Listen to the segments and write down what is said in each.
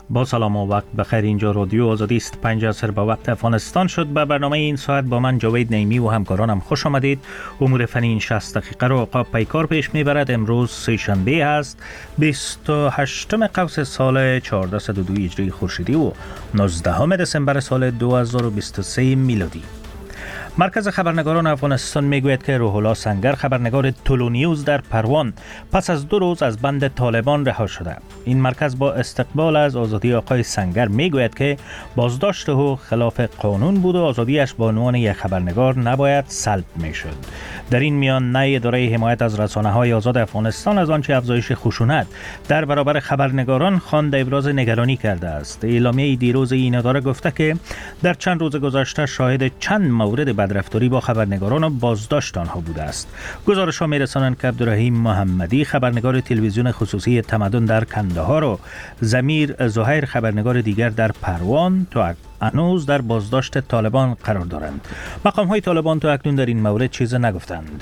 با سلام و وقت بخیر. اینجا رادیو آزادی است. 5 عصر به وقت افغانستان شد. به برنامه این ساعت با من جاوید نعیمی و همکارانم خوش آمدید. امور فنی 60 دقیقه را عقب پیکار پیش میبرد. امروز سه‌شنبه است، 28 قوس سال 1402 هجری خورشیدی و 19 دسامبر سال 2023 میلادی. مرکز خبرنگاران افغانستان میگوید که روح الله سنگر، خبرنگار تولو نیوز در پروان، پس از 2 روز از بند طالبان رها شده. این مرکز با استقبال از آزادی آقای سنگر میگوید که بازداشت او خلاف قانون بود و آزادیش به عنوان یک خبرنگار نباید سلب میشد. در این میان نه اداره حمایت از رسانه‌های آزاد افغانستان از آنچه افزایش خشونت در برابر خبرنگاران خوانده ابراز نگرانی کرده است. اعلامیه دیروز این اداره گفته که در چند روز گذشته شاهد چند مورد بدرفتاری با خبرنگاران و بازداشت آنها بوده است. گزارش‌ها می‌رسانند که عبدالرحیم محمدی، خبرنگار تلویزیون خصوصی تمدن در کندهار، و ضمیر زهیر، خبرنگار دیگر در پروان، تا هنوز در بازداشت طالبان قرار دارند. مقام‌های طالبان تا اکنون در این مورد چیزی نگفتند.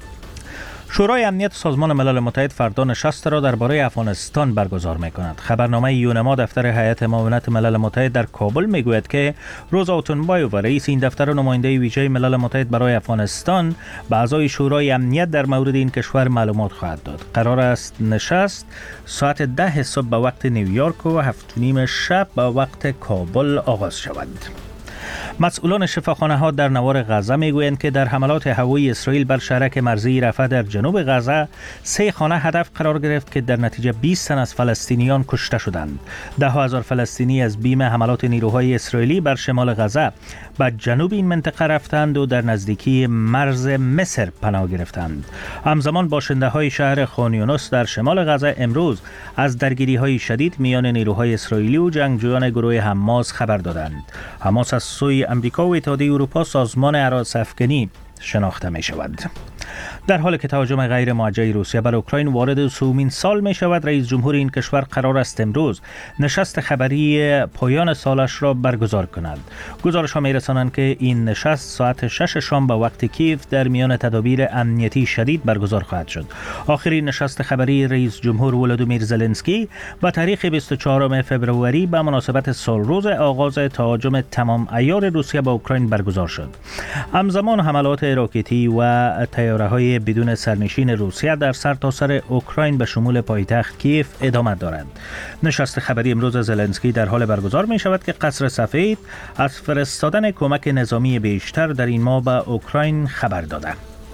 شورای امنیت سازمان ملل متحد فردا نشست را درباره افغانستان برگزار می‌کند. خبرنامه یونما دفتر هیئت معاونت ملل متحد در کابل می‌گوید که روزا اوتونبایوف، رئیس این دفتر و نماینده ویژه ملل متحد برای افغانستان، به اعضای شورای امنیت در مورد این کشور معلومات خواهد داد. قرار است نشست ساعت 10 صبح به وقت نیویورک و 7:30 شب به وقت کابل آغاز شود. مسئولان شفاخانه‌ها در نوار غزه میگویند که در حملات هوایی اسرائیل بر شهرک مرزی رفح در جنوب غزه 3 خانه هدف قرار گرفت که در نتیجه 20 تن از فلسطینیان کشته شدند. 10,000 فلسطینی از بیم حملات نیروهای اسرائیلی بر شمال غزه به جنوب این منطقه رفتند و در نزدیکی مرز مصر پناه گرفتند. همزمان باشنده‌های شهر خان یونس در شمال غزه امروز از درگیری‌های شدید میان نیروهای اسرائیلی و جنگجویان گروه حماس خبر دادند. حماس از سوی امریکا و اتحادیه اروپا سازمان هراس‌افکنی شناخته می شود. در حالی که تهاجم غیر موجه روسیه بر اوکراین وارد سومین سال می شود، رئیس جمهور این کشور قرار است امروز نشست خبری پایان سالش را برگزار کند. گزارش ها می رسانند که این نشست ساعت 6 شام به وقت کیف در میان تدابیر امنیتی شدید برگزار خواهد شد. آخرین نشست خبری رئیس جمهور ولودیمیر زلنسکی و تاریخ 24 فوریه به مناسبت سالروز آغاز تهاجم تمام عیار روسیه به اوکراین برگزار شد. همزمان حملات راکتی و طیاره‌های بدون سرنشین روسیه در سرتاسر اوکراین به شمول پایتخت کیف ادامه دارد. نشست خبری امروز زلنسکی در حال برگزار می شود که قصر سفید از فرستادن کمک نظامی بیشتر در این ماه به اوکراین خبر داده.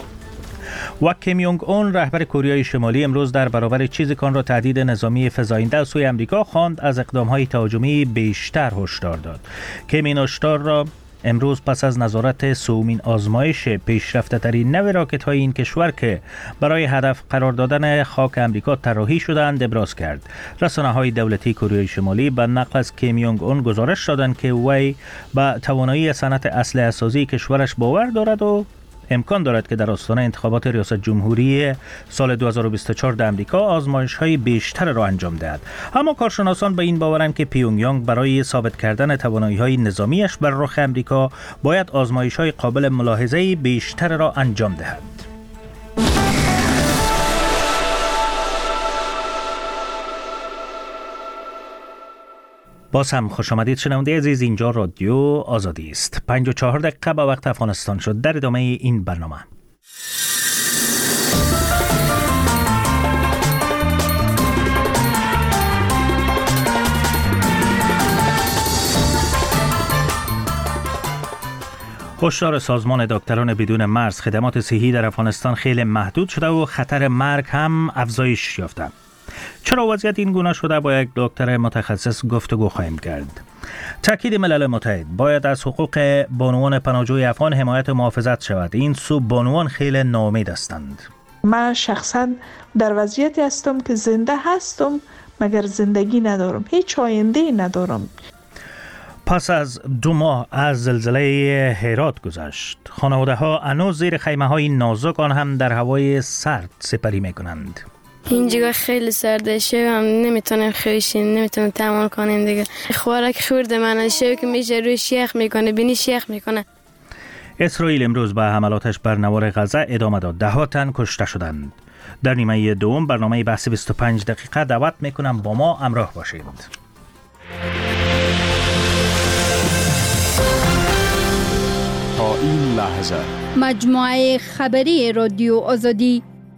و کیم یونگ اون، رهبر کره شمالی، امروز در برابر چیزی که آن را تهدید نظامی فزاینده از سوی امریکا خواند، از اقدام‌های تهاجمی بیشتر هشدار داد. کیم این هشدار را امروز پس از نظارت سومین آزمایش پیشرفته ترین نوع راکت های این کشور که برای هدف قرار دادن خاک امریکا طراحی شدند ابراز کرد. رسانه های دولتی کره شمالی به نقل از کیم یونگ اون گزارش دادند که وی به توانایی صنعت اسلحه سازی کشورش باور دارد و امکان دارد که در آستانه انتخابات ریاست جمهوری سال 2024 در امریکا آزمایش‌های بیشتر را انجام دهد. اما کارشناسان به این باورند که پیونگیانگ برای ثابت کردن توانایی‌های نظامیش بر رخ امریکا باید آزمایش‌های قابل ملاحظه بیشتر را انجام دهد. باز هم خوش آمدید شنونده عزیز. اینجا رادیو آزادی است. 54 دقیقه به وقت افغانستان شد. در ادامه این برنامه هشدار سازمان دکتران بدون مرز، خدمات صحی در افغانستان خیلی محدود شده و خطر مرگ هم افزایش یافته. چرا وضعیت این گونه شده؟ با یک دکتر متخصص گفتگو خواهیم کرد. تاکید ملل متحد باید از حقوق بانوان پناهجوی افغان حمایت و محافظت شود. این سو بانوان خیلی ناامید هستند. من شخصا در وضعیتی هستم که زنده هستم مگر زندگی ندارم، هیچ آینده ندارم. پس از 2 ماه از زلزله هرات گذشت، خانواده ها هنوز زیر خیمه های نازک، آن هم در هوای سرد، سپری می کنند. اینجا خیلی سرده، شب هم نمیتونیم خویشیم، نمیتونیم تحمل کنیم دیگه. خوراک خورده من شب که میشه روی شیخ میکنه، بینی شیخ میکنه. اسرائیل امروز به حملاتش بر نوار غزه ادامه داد. 10 تن کشته شدند. در نیمه دوم برنامه بحث 25 دقیقه دعوت میکنم با ما همراه باشید. این لحظه مجموعه خبری رادیو آزادی.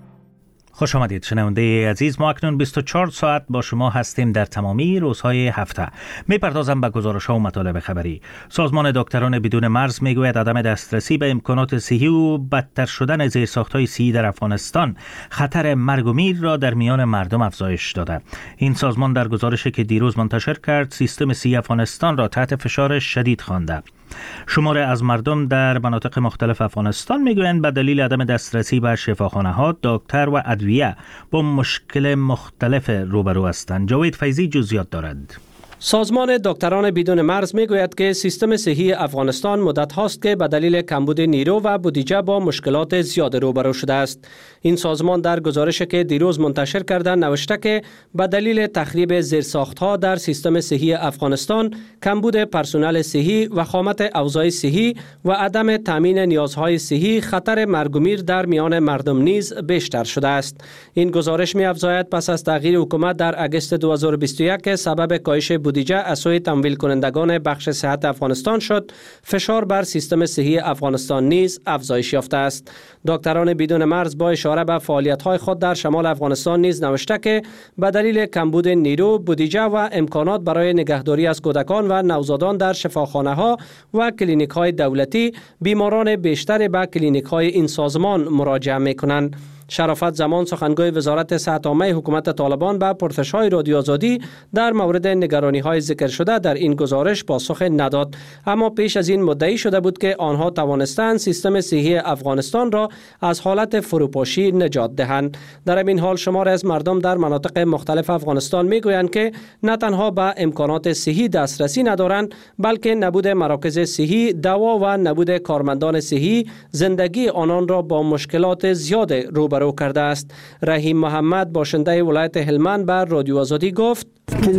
خوش آمدید شنونده عزیز. ما اکنون 24 ساعت با شما هستیم در تمامی روزهای هفته. میپردازم به گزارش‌ها و مطالب خبری. سازمان دکتران بدون مرز میگوید عدم دسترسی به امکانات صحی و بدتر شدن زیرساخت‌های صحی در افغانستان خطر مرگ و میر را در میان مردم افزایش داده. این سازمان در گزارشی که دیروز منتشر کرد سیستم صحی افغانستان را تحت فشار شدید خوانده. شمار از مردم در مناطق مختلف افغانستان میگویند به دلیل عدم دسترسی به شفاخانه‌ها، دکتر و ادویه با مشکل مختلف روبرو هستند. جاوید فیضی جزئیات دارد. سازمان دکتران بدون مرز میگوید که سیستم صحی افغانستان مدت هاست که به دلیل کمبود نیرو و بودجه با مشکلات زیاد روبرو شده است. این سازمان در گزارشی که دیروز منتشر کرده نوشته که به دلیل تخریب زیرساخت‌ها در سیستم صحی افغانستان، کمبود پرسنل صحی و خامت اوضاع صحی و عدم تامین نیازهای صحی، خطر مرگ و میر در میان مردم نیز بیشتر شده است. این گزارش می‌افزاید پس از تغییر حکومت در اگست 2021 که سبب کاهش بودجه از سوی تمویل کنندگان بخش صحت افغانستان شد، فشار بر سیستم صحی افغانستان نیز افزایش یافته است. دکتران بدون مرز با اشاره به فعالیت‌های خود در شمال افغانستان نیز نوشته که به دلیل کمبود نیرو، بودجه و امکانات برای نگهداری از کودکان و نوزادان در شفاخانه‌ها و کلینیک‌های دولتی، بیماران بیشتری به کلینیک‌های این سازمان مراجعه می‌کنند. شرافت زمان سخنگوی وزارت صحت عامه حکومت طالبان به پرسش‌های رادیو آزادی در مورد نگرانی‌های ذکر شده در این گزارش پاسخ نداد، اما پیش از این مدعی شده بود که آنها توانستند سیستم صحی افغانستان را از حالت فروپاشی نجات دهند. در این حال شمار از مردم در مناطق مختلف افغانستان میگویند که نه تنها به امکانات صحی دسترسی ندارند، بلکه نبود مراکز صحی، دوا و نبود کارمندان صحی زندگی آنان را با مشکلات زیاد روبرو کرده است. رحیم محمد باشنده ولایت هلمند بر رادیو آزادی گفت: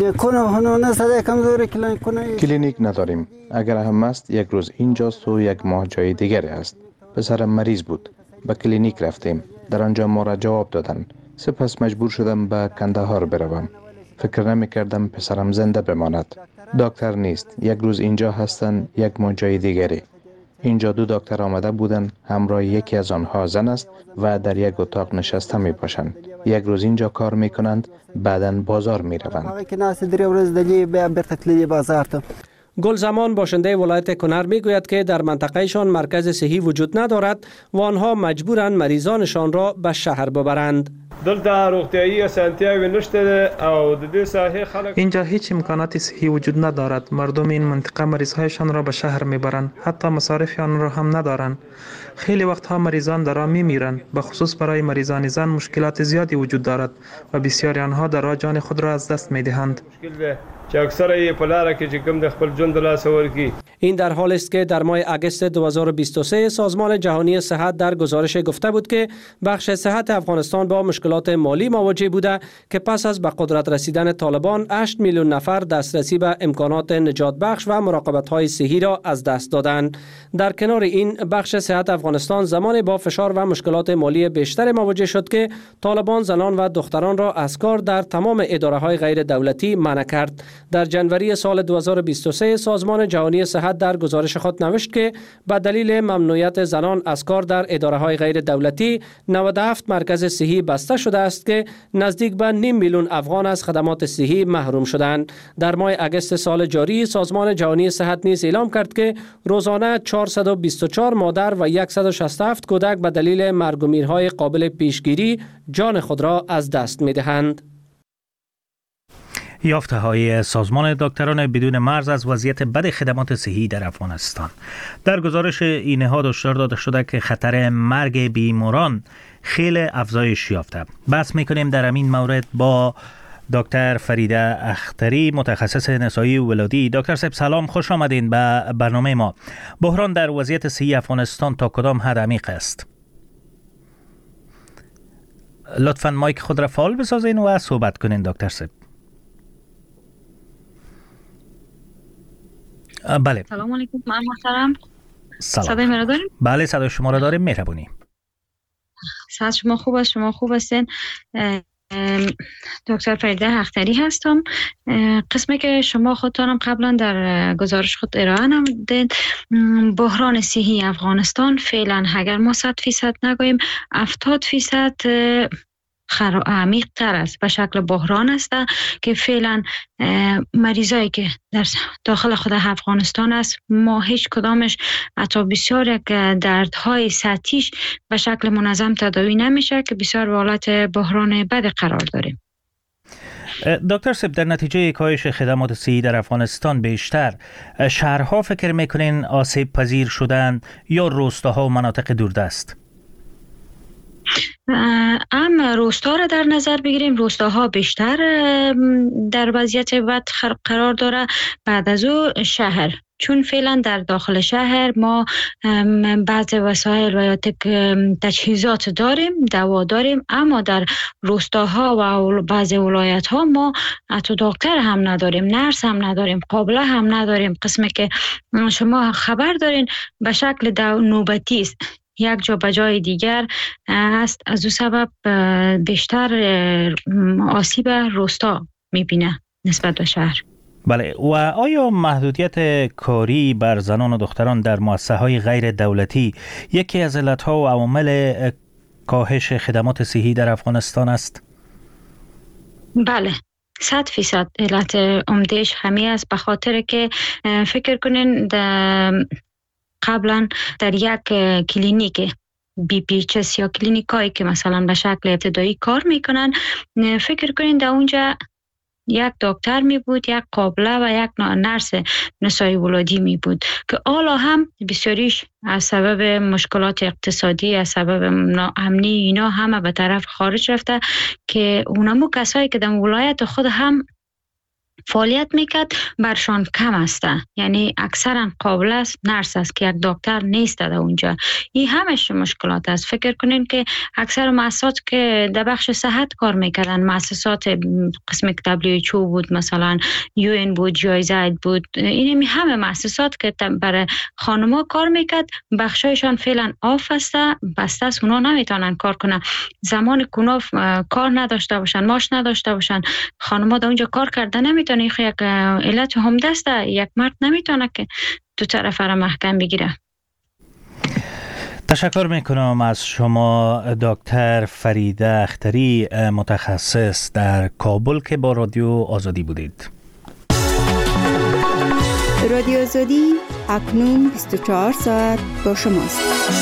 کلینیک نداریم. اگر هم است یک روز اینجاست و یک ماه جای دیگری است. پسرم مریض بود. به کلینیک رفتیم. در آنجا ما را جواب دادند. سپس مجبور شدم به کندهار بروم. فکر نمی کردم پسرم زنده بماند. دکتر نیست. یک روز اینجا هستند، یک ماه جای دیگری. اینجا 2 دکتر آمده بودند، همراه یکی از آنها زن است و در یک اتاق نشسته می باشند. یک روز اینجا کار می کنند، بعداً بازار می روند. گلزمان باشنده ولایت کنر می گوید که در منطقهشان مرکز صحی وجود ندارد و آنها مجبورند مریضانشان را به شهر ببرند. اینجا هیچ امکانات صحی وجود ندارد. مردم این منطقه مریضهایشان را به شهر میبرند، حتی مصارف آن را هم ندارند. خیلی وقتها مریضان در راه میمیرند. به خصوص برای مریضان زن مشکلات زیادی وجود دارد و بسیاری آنها در راه جان خود را از دست میدهند. این در حال است که در ماه اگست 2023 سازمان جهانی صحت در گزارش گفته بود که بخش صحت افغانستان با مشکلات مالی مواجه بوده که پس از به قدرت رسیدن طالبان 8 میلیون نفر دسترسی به امکانات نجات بخش و مراقبت‌های صحی را از دست دادند. در کنار این، بخش صحت افغانستان زمان با فشار و مشکلات مالی بیشتر مواجه شد که طالبان زنان و دختران را از کار در تمام اداره‌های غیر دولتی منع کرد. در جنوری سال 2023 سازمان جهانی صحت در گزارش خود نوشت که به دلیل ممنوعیت زنان از کار در اداره‌های غیر دولتی 97 مرکز صحی بسته شده است که نزدیک به 5 میلیون افغان از خدمات صحی محروم شدند. در ماه اگست سال جاری سازمان جهانی صحت نیز اعلام کرد که روزانه 424 مادر و 167 کودک به دلیل مرگ و میرهای قابل پیشگیری جان خود را از دست می‌دهند. یافته‌های سازمان دکتران بدون مرز از وضعیت بد خدمات صحی در افغانستان. در گزارش این نهاد هشدار داده شده که خطر مرگ بیماران خیلی افزایش یافته. بحث می‌کنیم در همین مورد با دکتر فریده اختری، متخصص نسایی و ولادی. دکتر صاحب سلام، خوش آمدین به برنامه ما. بحران در وضعیت صحی افغانستان تا کدام حد عمیق است؟ لطفاً مایک خود را فعال بسازین و صحبت کنین دکتر صاحب. بله. سلام علیکم محترم. سلام. صدای مرا داریم؟ بله صدای شما را داریم. مهربونی. صحت شما خوب است؟ شما خوب هستین؟ دکتر فریده اختری هستم. قسمی که شما خودتانم قبلا در گزارش خود ارائه نمودید، بحران صحی افغانستان فعلا اگر ما 100% نگوییم 70% عمیق تر است، به شکل بحران است که فعلا مریضایی که در داخل خود افغانستان است ما هیچ کدامش حتی بسیار یک دردهای سطحیش به شکل منظم تداوی نمیشه که بسیار به حالت بحران بد قرار داریم. دکتر سب، در نتیجه کاهش خدمات صحی در افغانستان بیشتر شهرها فکر میکنین آسیب پذیر شدن یا روستاها و مناطق دوردست؟ اما روستا را در نظر بگیریم، روستاها بیشتر در وضعیت بد قرار داره، بعد از او شهر، چون فعلا در داخل شهر ما بعض وسایل و یا تجهیزات داریم، دوا داریم، اما در روستاها و بعض ولایت ها ما حتی دکتر هم نداریم، نرس هم نداریم، قابله هم نداریم. قسمی که شما خبر دارین به شکل نوبتی است، یک جا به جای دیگر است، از او سبب بیشتر آسیب روستا میبینه نسبت به شهر. بله، و آیا محدودیت کاری بر زنان و دختران در مؤسسه‌های غیر دولتی یکی از علتها و عوامل کاهش خدمات صحی در افغانستان است؟ بله، 100% علت عمده‌اش همین است، به خاطر که فکر کنین قبلا در یک کلینیک BPHS یا کلینیکایی که مثلا به شکل ابتدایی کار میکنن، فکر کنین در اونجا یک دکتر می بود، یک قابله و یک نرس نسای ولادی می بود که حالا هم بسیاریش از سبب مشکلات اقتصادی، از سبب ناامنی اینا همه به طرف خارج رفته که اونمو کسایی که در ولایت خود هم فعالیت میکرد برشان کم است. یعنی اکثرا قابل است، نرس است که یک دکتر نیست در اونجا. این همش مشکلات است. فکر کنین که اکثر مؤسسات که در بخش صحت کار میکردن، مؤسسات قسم WHO بود، مثلا UN بود، جایزه بود، این همه مؤسسات که برای خانم‌ها کار میکرد بخشایشان فعلا آف است، بسته است، اونا نمیتونن کار کنن. زمان کنوف کار نداشته باشن، معاش نداشته باشن، خانم‌ها در اونجا کار کردن نمیتونن. یک علت هم دسته، یک مرد نمیتونه که دو طرف را محکم بگیره. تشکر میکنم از شما دکتر فریده اختری، متخصص در کابل که با رادیو آزادی بودید. رادیو آزادی اکنون 24 ساعت با شماست.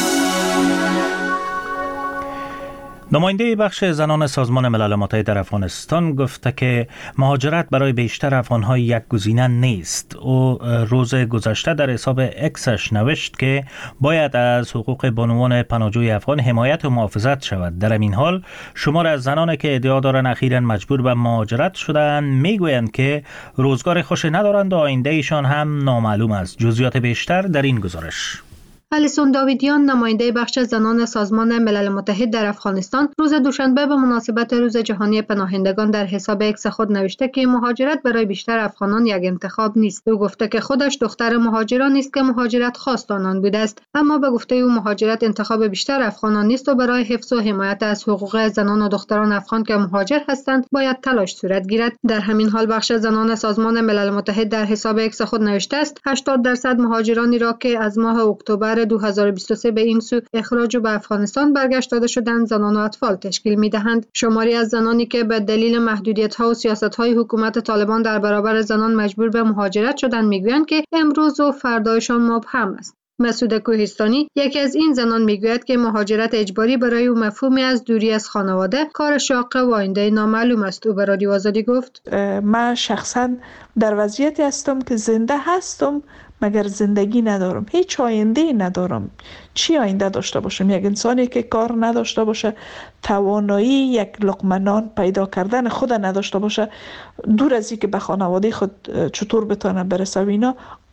نماینده بخش زنان سازمان ملل متحد در افغانستان گفته که مهاجرت برای بیشتر افغان‌ها یک گزینه نیست. او روز گذشته در حساب اکسش نوشت که باید از حقوق بانوان پناهجوی افغان حمایت و محافظت شود. در این حال شمار از زنانی که ادعا دارند اخیراً مجبور به مهاجرت شدند میگویند که روزگار خوش ندارند و آینده ایشان هم نامعلوم است. جزئیات بیشتر در این گزارش. الیسون داویدیان، نماینده بخش زنان سازمان ملل متحد در افغانستان، روز دوشنبه به مناسبت روز جهانی پناهندگان در حساب اکس خود نوشته که مهاجرت برای بیشتر افغانان یک انتخاب نیست. او گفته که خودش دختر مهاجران نیست که مهاجرت خواست آنان بوده است، اما به گفته او مهاجرت انتخاب بیشتر افغانان نیست و برای حفظ و حمایت از حقوق زنان و دختران افغان که مهاجر هستند باید تلاش صورت گیرد. در همین حال بخش زنان سازمان ملل متحد در حساب اکس خود نوشته است 80% مهاجرانی را که از ماه اکتبر 2023 به این سو اخراج به افغانستان برگشت داده شدند زنان و اطفال تشکیل می‌دهند. شماری از زنانی که به دلیل محدودیت‌ها و سیاست‌های حکومت طالبان در برابر زنان مجبور به مهاجرت شدند میگویند که امروز و فردایشان مبهم است. مسعود کوهستانی، یکی از این زنان، میگوید که مهاجرت اجباری برای او مفهومی از دوری از خانواده، کار شاق و آینده نامعلوم است. او به رادیو آزادی گفت: من شخصا در وضعیتی هستم که زنده هستم مگر زندگی ندارم، هیچ آینده ندارم. چی آینده داشته باشم؟ یک انسانی که کار نداشته باشه، توانایی یک لقمه نان پیدا کردن خود نداشته باشه، دور از این که به خانواده خود چطور بتونه برسه، اینا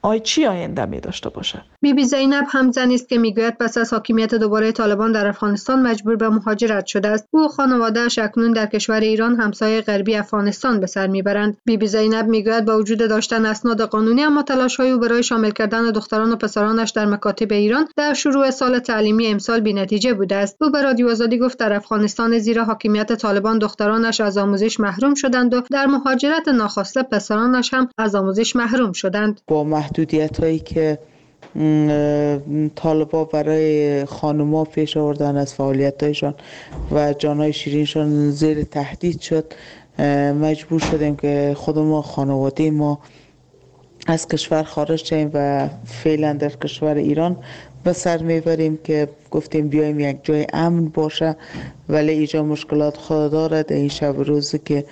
چی آینده می داشته باشه. بیبی زینب هم زنی است که میگوید پس از حاکمیت دوباره طالبان در افغانستان مجبور به مهاجرت شده است. او و خانواده‌اش اکنون در کشور ایران همسایه غربی افغانستان به سر میبرند. بیبی زینب میگوید با وجود داشتن اسناد قانونی اما تلاش‌های او برای شامل کردن دختران و پسرانش در مکاتب ایران در شروع سال تعلیمی امسال بی‌نتیجه بوده است. او به رادیو آزادی گفت در افغانستان زیر حاکمیت طالبان دخترانش از آموزش محروم شدند و در مهاجرت ناخواسته پسرانش هم از آموزش محروم شدند. با محدودیت‌هایی که طالبا برای خانوما پیش آوردن از فعالیت‌هایشان و جانهای شیرینشان زیر تهدید شد، مجبور شدیم که خود ما خانواده ما از کشور خارج شیم و فعلا در کشور ایران به سر میبریم که گفتیم بیایم یک جای امن باشه، ولی اینجا مشکلات خود دارد. این شب روزی که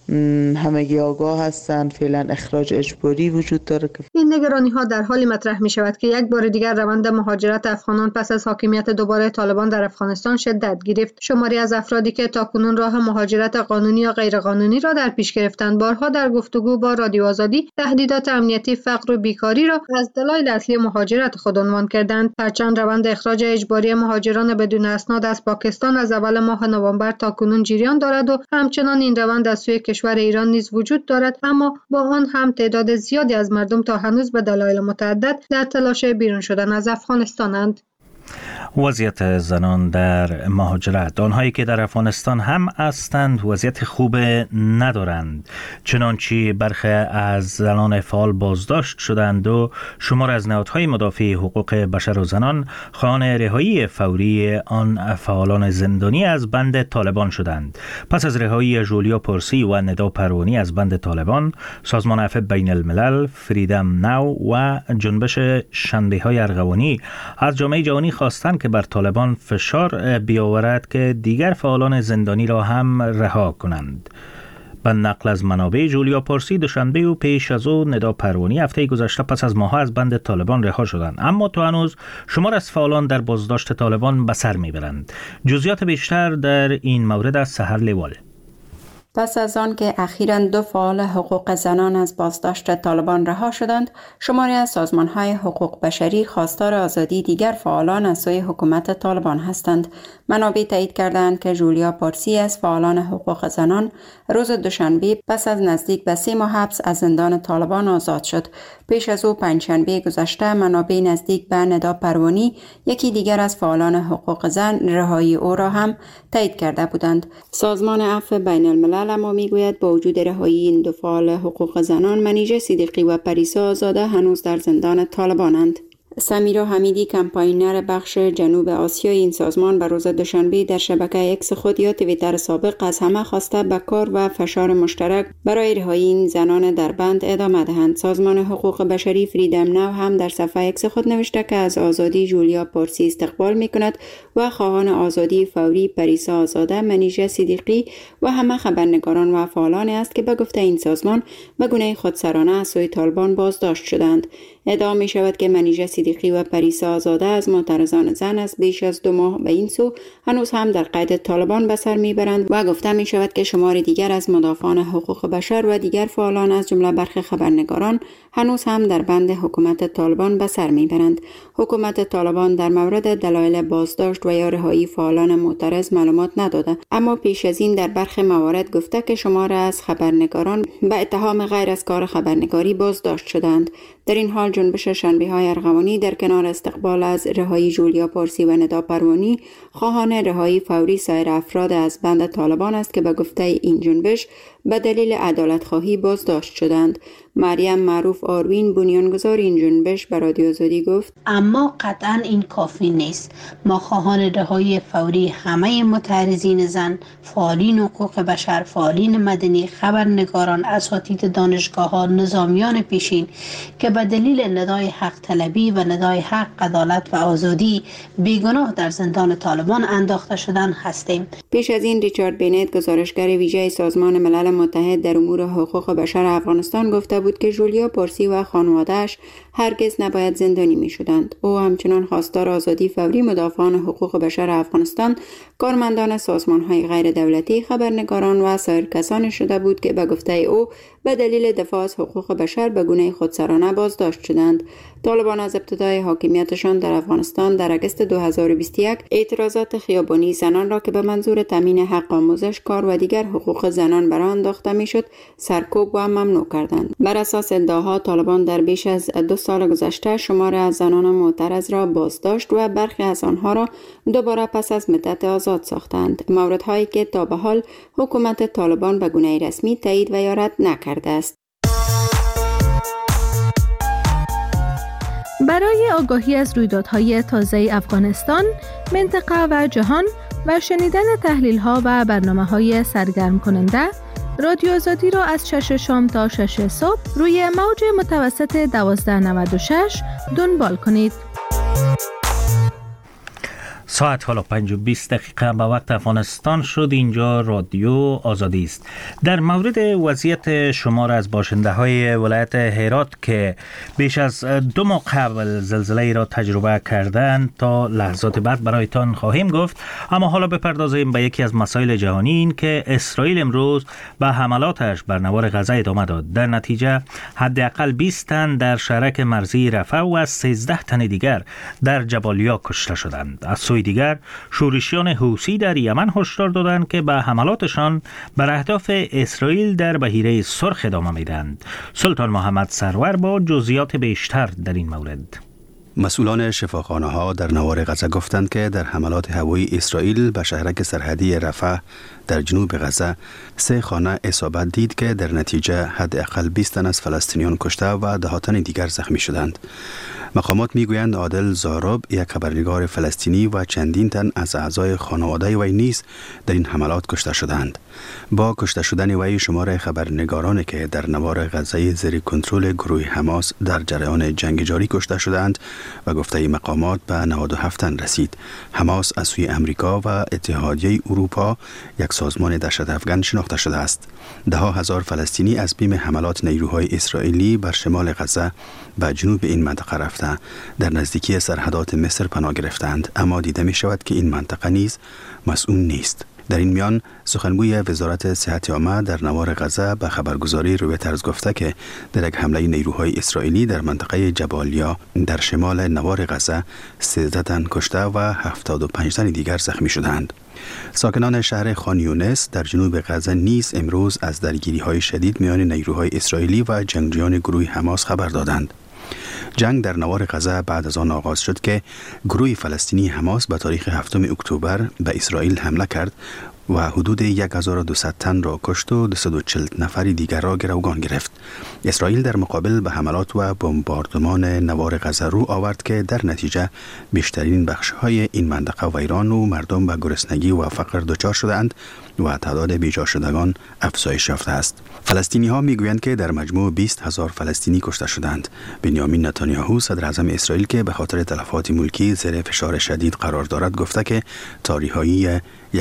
همگی آگاه هستند فعلا اخراج اجباری وجود داره. این نگرانی ها در حالی مطرح می شود که یک بار دیگر روند مهاجرت افغانان پس از حاکمیت دوباره طالبان در افغانستان شدت گرفت. شماری از افرادی که تاکنون راه مهاجرت قانونی یا غیر قانونی را در پیش گرفتند بارها در گفتگو با رادیو آزادی تهدیدات امنیتی، فقر و بیکاری را از دلایل اصلی مهاجرت خود عنوان کردند. هرچند روند اخراج اجباری مهاجران بدون اسناد از پاکستان از اول ماه نوامبر تاکنون جریان دارد و همچنان این روند از سوی کشور ایران نیز وجود دارد، اما با آن هم تعداد زیادی از مردم تا هنوز به دلایل متعدد در تلاش بیرون شدن از افغانستانند. وضعیت زنان در مهاجرت، آنهایی که در افغانستان هم هستند وضعیت خوب ندارند، چنانچه برخی از زنان فعال بازداشت شدند و شمار از نهادهای مدافع حقوق بشر و زنان خواهان رهایی فوری آن فعالان زندانی از بند طالبان شدند. پس از رهایی جولیا پرسی و ندا پروانی از بند طالبان، سازمان عفو بین الملل، فریدم ناو و جنبش شنبه‌های ارغوانی از جامعه جهانی خواستند که بر طالبان فشار بیاورد که دیگر فعالان زندانی را هم رها کنند. به نقل از منابع جولیا پرسی دوشنبه و پیش از او ندا پروانی هفته گذشته پس از ماه‌ها از بند طالبان رها شدند، اما تا هنوز شمار از فعالان در بازداشت طالبان به سر میبرند. جزئیات بیشتر در این مورد از سحر لیوال. پس از آن که اخیراً 2 فعال حقوق زنان از بازداشت طالبان رها شدند، شماری از سازمان‌های حقوق بشری خواستار آزادی دیگر فعالان از سوی حکومت طالبان هستند. منابع تایید کردند که جولیا پارسی از فعالان حقوق زنان روز دوشنبه پس از نزدیک به 3 ماه حبس از زندان طالبان آزاد شد. پیش از او پنجشنبه گذشته منابع نزدیک به ندا پروانی، یکی دیگر از فعالان حقوق زن، رهایی او را هم تایید کرده بودند. سازمان عفو بین الملل اما میگوید با وجود رهایی این 2 فعال حقوق زنان، منیژه صدیقی و پریسا آزاده هنوز در زندان طالبانند. سمیرا حمیدی، کمپاینر بخش جنوب آسیا این سازمان، به روز دوشنبه در شبکه اکس خود یا توییتر سابق از همه خواسته به کار و فشار مشترک برای رهایی این زنان در بند ادامه دهند. سازمان حقوق بشری فریدم ناو هم در صفحه اکس خود نوشته که از آزادی جولیا پارسی استقبال می‌کند و خواهان آزادی فوری پریسا آزاده، منیژه صدیقی و همه خبرنگاران و فعالانی است که به گفته این سازمان به گونه خودسرانه از سوی طالبان بازداشت شدند. ادعا می شود که منیژه صدیقی و پریسا آزاده از معترضان زن از بیش از 2 ماه به این سو هنوز هم در قید طالبان به سر میبرند و گفته می شود که شمار دیگر از مدافعان حقوق بشر و دیگر فعالان از جمله برخی خبرنگاران هنوز هم در بند حکومت طالبان به سر میبرند. حکومت طالبان در مورد دلایل بازداشت و یا رهایی فعالان معترض معلومات نداده، اما پیش از این در برخی موارد گفته که شمار از خبرنگاران به اتهام غیر از کار خبرنگاری بازداشت شدند. در این حال جنبش شنبه‌های ارغوانی در کنار استقبال از رهایی جولیا پارسی و ندا پروانی، خواهان رهایی فوری سایر افراد از بند طالبان است که به گفته این جنبش به دلیل عدالت خواهی بازداشت شدند. مریم معروف آروین، بنیانگذار این جنبش، به رادیو آزادی گفت: اما قطعا این کافی نیست. ما خواهان رهایی فوری همه معترضین زن، فعالین حقوق بشر، فعالین مدنی، خبرنگاران، اساتید دانشگاه‌ها، نظامیان پیشین که به دلیل ندای حق طلبی و ندای حق، عدالت و آزادی بیگناه در زندان طالبان انداخته شدن هستیم. پیش از این ریچارد بینت، گزارشگر ویژه سازمان ملل متحد در امور حقوق بشر افغانستان، گفته بود که جولیا پارسی و خانواده‌اش هرگز نباید زندانی می شدند. او همچنان خواستار آزادی فوری مدافعان حقوق بشر افغانستان، کارمندان سازمان‌های غیر دولتی، خبرنگاران و سایر کسانی شده بود که به گفته او به دلیل دفاع از حقوق بشر به گونه خودسرانه بازداشت شدند. طالبان از ابتدای حاکمیتشان در افغانستان در اگست 2021 اعتراضات خیابانی زنان را که به منظور تامین حق آموزش، کار و دیگر حقوق زنان بر آن انداخته میشد سرکوب و ممنوع کردند. بر اساس ادعاها طالبان در بیش از 2 سال گذشته شمار از زنان معترض را بازداشت و برخی از آنها را دوباره پس از مدت آزاد ساختند. موردهایی که تا به حال حکومت طالبان به گونه رسمی تایید و یا رد نکرده است. برای آگاهی از رویدادهای تازه افغانستان، منطقه و جهان و شنیدن تحلیل‌ها و برنامه‌های سرگرم کننده، رادیو آزادی را از 6 شام تا 6 صبح روی موج متوسط 1296 دنبال کنید. ساعت حالا 5:20 به وقت افغانستان شد. اینجا رادیو آزادی است. در مورد وضعیت شمار از باشنده های ولایت هرات که بیش از 2 ماه قبل زلزله را تجربه کردند تا لحظات بعد برایتان خواهیم گفت، اما حالا بپردازیم به یکی از مسائل جهانی، این که اسرائیل امروز به حملاتش بر نوار غزه ادامه داد. در نتیجه حداقل 20 تن در شهرک مرزی رفح و 13 تن دیگر در جبالیا کشته شدند. از سوی دیگر شورشیان حوثی در یمن هشدار دادند که به حملاتشان بر اهداف اسرائیل در بحیره سرخ ادامه میدهند. سلطان محمد سرور با جزئیات بیشتر در این مورد. مسئولان شفاخانه‌ها در نوار غزه گفتند که در حملات هوایی اسرائیل به شهرک سرحدی رفح در جنوب غزه 3 خانه اصابت دید که در نتیجه حداقل 20 تن از فلسطینیان کشته و 10 تن دیگر زخمی شدند. مقامات میگویند عادل زارب، یک خبرنگار فلسطینی و چندین تن از اعضای خانواده وی نیز در این حملات کشته شدند. با کشته شدن وی شمار خبرنگارانی که در نوار غزه زیر کنترل گروه حماس در جریان جنگ جاری کشته شدند و گفته مقامات به 97 تن رسید. حماس از سوی امریکا و اتحادیه اروپا یک سازمان دهشت افغان شناخته شده است. 10,000 فلسطینی از بیم حملات نیروهای اسرائیلی بر شمال غزه و جنوب این منطقه رفته در نزدیکی سرحدات مصر پناه گرفتند، اما دیده می شود که این منطقه نیز مسئول نیست. در این میان سخنگوی وزارت صحت عامه در نوار غزه به خبرگزاری رویترز گفته که در یک حمله نیروهای اسرائیلی در منطقه جبالیا در شمال نوار غزه 13 تن کشته و 75 تن دیگر زخمی شدند. ساکنان شهر خان یونس در جنوب غزه نیز امروز از درگیری‌های شدید میان نیروهای اسرائیلی و جنگجویان گروه حماس خبر دادند. جنگ در نوار غزه بعد از آن آغاز شد که گروه فلسطینی حماس به تاریخ 7 اکتبر به اسرائیل حمله کرد و حدود 1200 تن را کشت و 240 نفر دیگر را گروگان گرفت. اسرائیل در مقابل به حملات و بمباردمان نوار غزه رو آورد که در نتیجه بیشترین بخش‌های این منطقه ویران و مردم به گرسنگی و فقر دچار شدند و تعداد بیجا شدگان افزایش یافته است. فلسطینی‌ها میگویند که در مجموع 20,000 فلسطینی کشته شدند. بنیامین نتانیاهو صدر اعظم اسرائیل که به خاطر تلفات ملکی زیر فشار شدید قرار دارد گفته که طاری‌های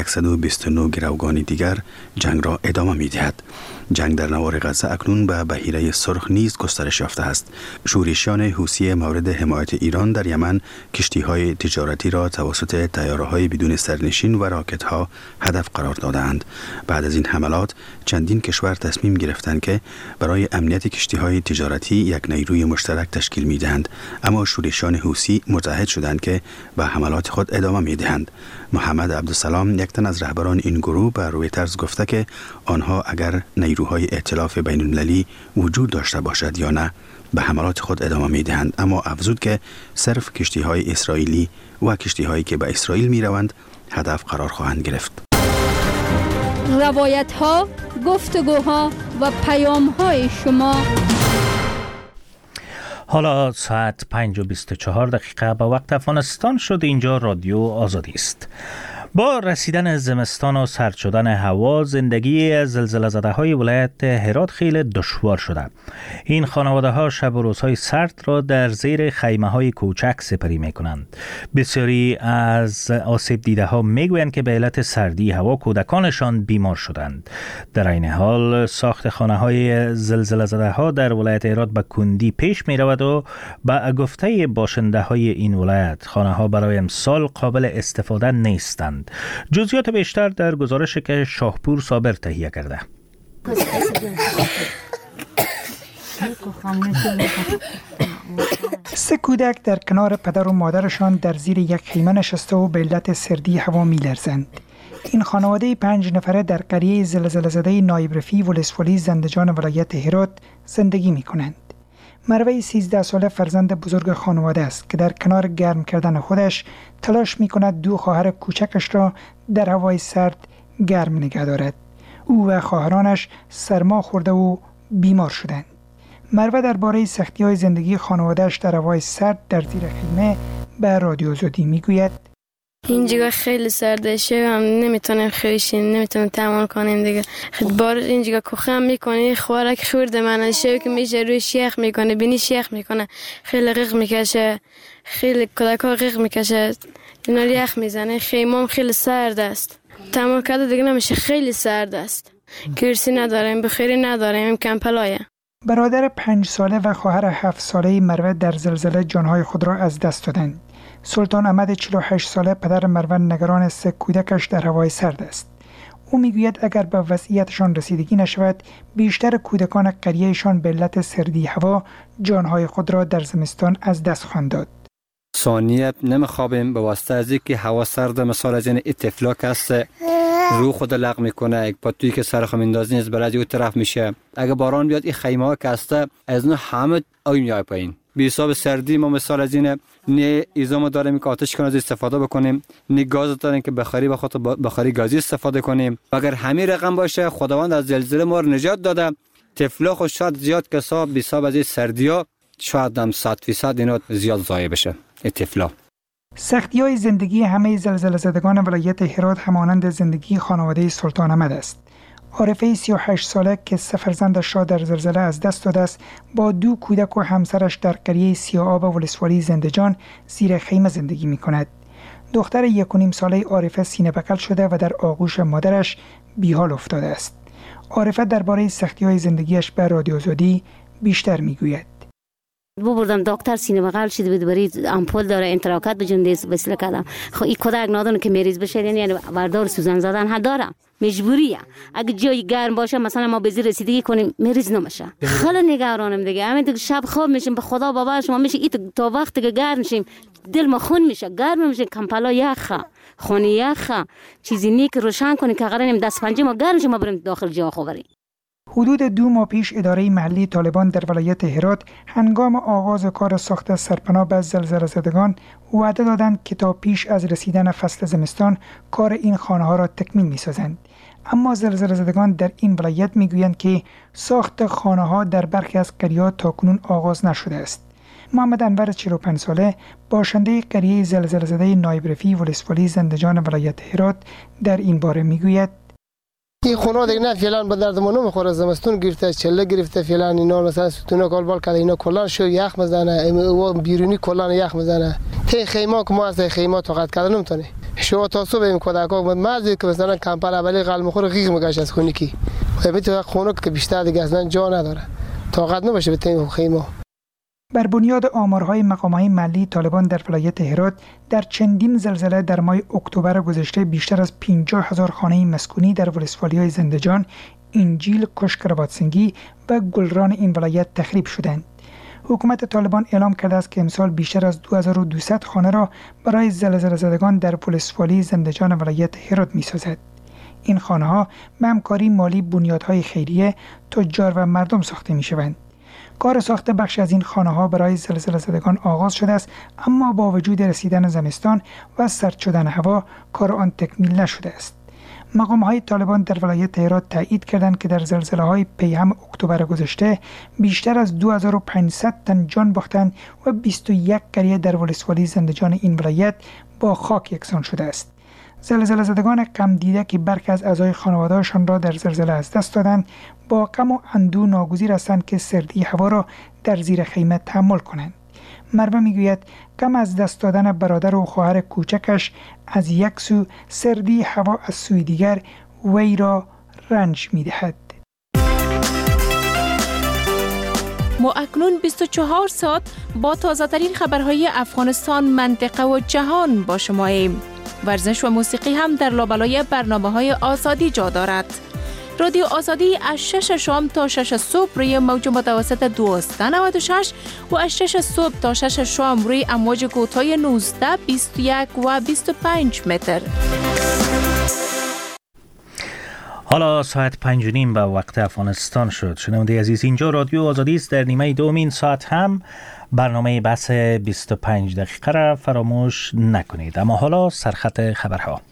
129 گروگان دیگر جنگ را ادامه می‌دهد. جنگ در نوار غزه اکنون به بحیره سرخ نیز گسترش یافته است. شورشیان حوثی مورد حمایت ایران در یمن کشتی‌های تجارتی را توسط طیاره‌های بدون سرنشین و راکت‌ها هدف قرار دادند. بعد از این حملات چندین کشور تصمیم گرفتند که برای امنیت کشتی‌های تجارتی یک نیروی مشترک تشکیل می‌دهند، اما شورشیان حوثی متحد شدند که به حملات خود ادامه می‌دهند. محمد عبدالسلام، یک تن از رهبران این گروه، به رویترز گفته که آنها اگر نیروهای ائتلاف بین‌المللی وجود داشته باشد یا نه به حملات خود ادامه می‌دهند، اما افزود که صرف کشتی‌های اسرائیلی و کشتی‌هایی که به اسرائیل می‌روند هدف قرار خواهند گرفت. روایت‌ها، گفتگوها و پیام‌های شما. حالا ساعت 5:24 به وقت افغانستان شد. اینجا رادیو آزادی است. با رسیدن زمستان و سرد شدن هوا، زندگی زلزله زده های ولایت هرات خیلی دشوار شده. این خانواده ها شب و روزهای سرد را در زیر خیمه های کوچک سپری می کنند. بسیاری از آسیب دیده ها می گویند که به علت سردی هوا کودکانشان بیمار شدند. در این حال ساخت خانه های زلزله زده ها در ولایت هرات به کندی پیش می رود و به گفته باشنده های این ولایت خانه ها برای امسال قابل استفاده نیستند. جزئیات بیشتر در گزارشی که شاهپور صابر تهیه کرده. 3 کودک در کنار پدر و مادرشان در زیر یک خیمه نشسته و به علت سردی هوا می‌لرزند. این خانواده 5 نفره در قریه زلزله زده نایب رفیع ولسوالی زندجان ولایت هرات زندگی می‌کنند. مروه 13 ساله فرزند بزرگ خانواده است که در کنار گرم کردن خودش تلاش می‌کند 2 خواهر کوچکش را در هوای سرد گرم نگه دارد. او و خواهرانش سرما خورده و بیمار شدند. مروه درباره سختی‌های زندگی خانواده‌اش در هوای سرد در زیر خیمه به رادیو زودی میگوید: اینجا خیلی سرده شدم، نمیتونم خویشیم، نمیتونم تحمل کنیم دیگه. بار اینجا کوخم میکنه، خوارک خورده من شو که میشه روی شیخ میکنه، بینی شیخ میکنه، خیلی غیق میکشه، خیلی کودکا غیق میکشه، اینا یخ میزنه. خیمم خیلی سرد است، تمام کرده دیگه نمیشه، خیلی سرد است. کرسی نداریم، بخیری نداریم، کمپلایه. برادر 5 ساله و خواهر 7 ساله مروه در زلزله جانهای خود را از دست دادند. سلطان احمد 48 ساله پدر مروه نگران 3 کودکش در هوای سرد است. او میگوید اگر به وضعیتشان رسیدگی نشود، بیشتر کودکان قریهشان به علت سردی هوا جانهای خود را در زمستان از دست خواهند داد. ثانیه نمیخوابیم به واسطه از اینکه هوا سرد، مثال از این طفلاک است رو خود لغ میکنه، یک پاتویی که سرخ میندازین از برای اون طرف میشه. اگه باران بیاد این خیمه ها که است از اون همه آوی میای پایین. به حساب سردی ما مثال از اینه نه ایزامو داریم که آتش کنه استفاده بکنیم، نه گاز داریم که بخاری بخاری گازی استفاده کنیم. اگر همین رقم باشه خداوند از زلزله ما رو نجات داده. طفلا خود شاید زیاد کسا به حساب از سردیا شاید هم 100% اینا زیاد ضایع بشه. طفلا سختی‌های زندگی همه زلزله زدگان ولایت هرات همانند زندگی خانواده سلطان احمد است. عارفه 38 ساله که 3 فرزندش را در زلزله از دست داده است، با 2 کودک و همسرش در قریه سیاه‌آب ولسوالی زندجان زیر خیمه زندگی می‌کند. دختر 1.5 ساله عارفه سینه بغل شده و در آغوش مادرش بی‌حال افتاده است. عارفه درباره سختی‌های زندگیش به رادیو زودی بیشتر می‌گوید. بردم دکتر سینه بغل شده بود، برای امپول داره انتراکت بجنده وسیله کردم. خب این کودک نادونه که مریض بشه، یعنی بردار سوزن زدن ها دارم، مجبوریه. اگه جای گرم باشه مثلا ما به زیر رسیدگی کنیم مریض نمیشه. خیلی نگرانم دیگه. همین دیگه شب خواب میشیم، به خدا بابا شما میشه این تا وقتی که گرم میشیم دل ما خون میشه، گرم میشه، کمپلا یخه، خونه یخه، چیزی نیک روشن کنی که قراریم دست پنجه ما گرم شه ما بریم داخل جا خوبریم. حدود 2 ماه پیش اداره محلی طالبان در ولایت هرات هنگام آغاز کار ساخت سرپناه به زلزله زدگان وعده دادند که تا پیش از رسیدن فصل زمستان کار این خانه ها را تکمیل می سازند. اما زلزله زدگان در این ولایت می گویند که ساخت خانه ها در برخی از قریه‌ها تاکنون آغاز نشده است. محمد انور 45 ساله باشنده قریه زلزله زده نایب رفیع ولسوالی زندجان ولایت هرات در این باره می گوید: این خونه دیگه نه فعلا به درد ما نمیخوره، زمستون گرفته، چله گرفته، فعلا اینا مثلا ستونا کالبال کرده، اینا کلا شو یخ میزنه، بیرونی کلا یخ میزنه. ته خیمه که ما از خیمه طاقت کردن نمیتونه. شو تا صبح این کودکا مزه که مثلا کمپر اولی قلم میخوره غیغ میکشه از خونی کی. البته خونه که بیشتر دیگه اصلا جا نداره. طاقت نمیشه به ته خیمه. بر بنیاد آمارهای مقامهای محلی طالبان در ولایت هرات در چندین زلزله در ماه اکتبر گذشته بیشتر از 50,000 خانه مسکونی در ولسوالی‌های زندجان، انجیل، کشک رباطسنگی و گلران این ولایت تخریب شدند. حکومت طالبان اعلام کرده است که امسال بیشتر از 2200 خانه را برای زلزله زدگان در ولسوالی زندجان ولایت هرات می‌سازد. این خانه‌ها به همکاری مالی بنیادهای خیریه، تجار و مردم ساخته می‌شوند. کار ساخت بخش از این خانه‌ها برای زلزله زدگان آغاز شده است، اما با وجود رسیدن زمستان و سرد شدن هوا کار آن تکمیل نشده است. مقام‌های طالبان در ولایت هرات تایید کردند که در زلزله‌های پیهم اکتبر گذشته بیشتر از 2500 تن جان باختند و 21 قریه در ولسوالی زندجان این ولایت با خاک یکسان شده است. زلزله زدگان غم دیده که برخی از اعضای خانواده‌شان را در زلزله از دست دادند با غم و اندوه ناگزیر هستند که سردی هوا را در زیر خیمه تحمل کنند. مربه میگوید غم از دست دادن برادر و خواهر کوچکش از یک سو، سردی هوا از سوی دیگر وی را رنج میدهد. ما اکنون 24 ساعت با تازه‌ترین خبرهای افغانستان، منطقه و جهان با شماییم. ورزش و موسیقی هم در لابلای برنامه‌های آزادی جا دارد. رادیو آزادی از 6 شام تا 6 صبح روی موج متوسط 1296 و از 6 صبح تا 6 شام روی امواج کوتاه 19، 21 و 25 متر. حالا ساعت 5:30 به وقت افغانستان شد. شنونده عزیز، اینجا رادیو آزادی است. در نیمه دومین ساعت هم برنامه بحث 25 دقیقه را فراموش نکنید. اما حالا سرخط خبرها.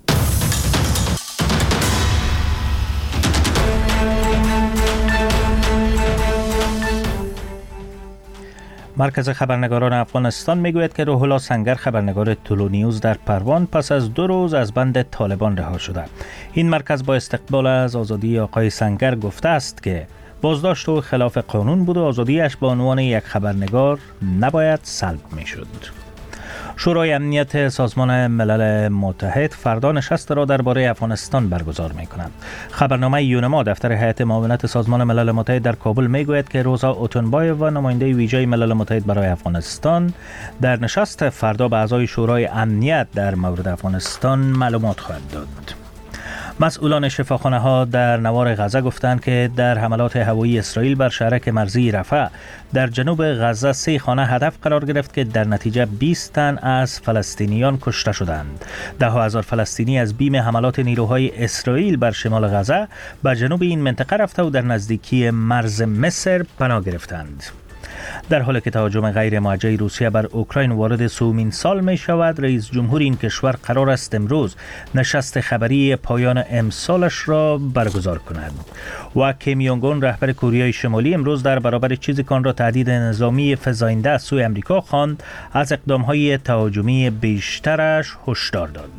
مرکز خبرنگاران افغانستان میگوید که روح الله سنگر، خبرنگار طلوع نیوز در پروان، پس از 2 روز از بند طالبان رها شده. این مرکز با استقبال از آزادی آقای سنگر گفته است که بازداشت او خلاف قانون بود و آزادیش به عنوان یک خبرنگار نباید سلب میشد. شورای امنیت سازمان ملل متحد فردا نشست را درباره افغانستان برگزار می‌کند. خبرنامه یونما دفتر هیئت معاونت سازمان ملل متحد در کابل میگوید که روزا اوتنبایو و نماینده ویژه ملل متحد برای افغانستان در نشست فردا به اعضای شورای امنیت در مورد افغانستان معلومات خواهد داد. مسئولان شفاخانه ها در نوار غزه گفتند که در حملات هوایی اسرائیل بر شهرک مرزی رفح در جنوب غزه 3 خانه هدف قرار گرفت که در نتیجه 20 تن از فلسطینیان کشته شدند. 10,000 فلسطینی از بیم حملات نیروهای اسرائیل بر شمال غزه به جنوب این منطقه رفته و در نزدیکی مرز مصر پناه گرفتند. در حالی که تهاجم غیر موجه روسیه بر اوکراین وارد سومین سال می شود، رئیس جمهور این کشور قرار است امروز نشست خبری پایان امسالش را برگزار کند. و کیم یونگ اون رهبر کره شمالی امروز در برابر چیزی که آن را تهدید نظامی فزاینده از سوی امریکا خواند، از اقدام‌های تهاجمی بیشترش هشدار داد.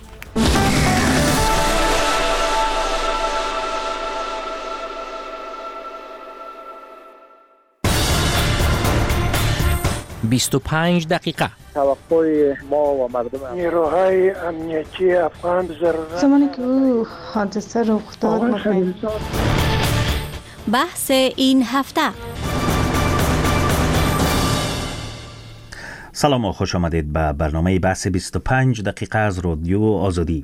25 دقیقه. توقع ما و مردم نیروهای امنیتی افغان ضرورت زمانی که او حادثه رخ داد بحث این هفته. سلام و خوش آمدید به برنامه بحث 25 دقیقه از رادیو آزادی.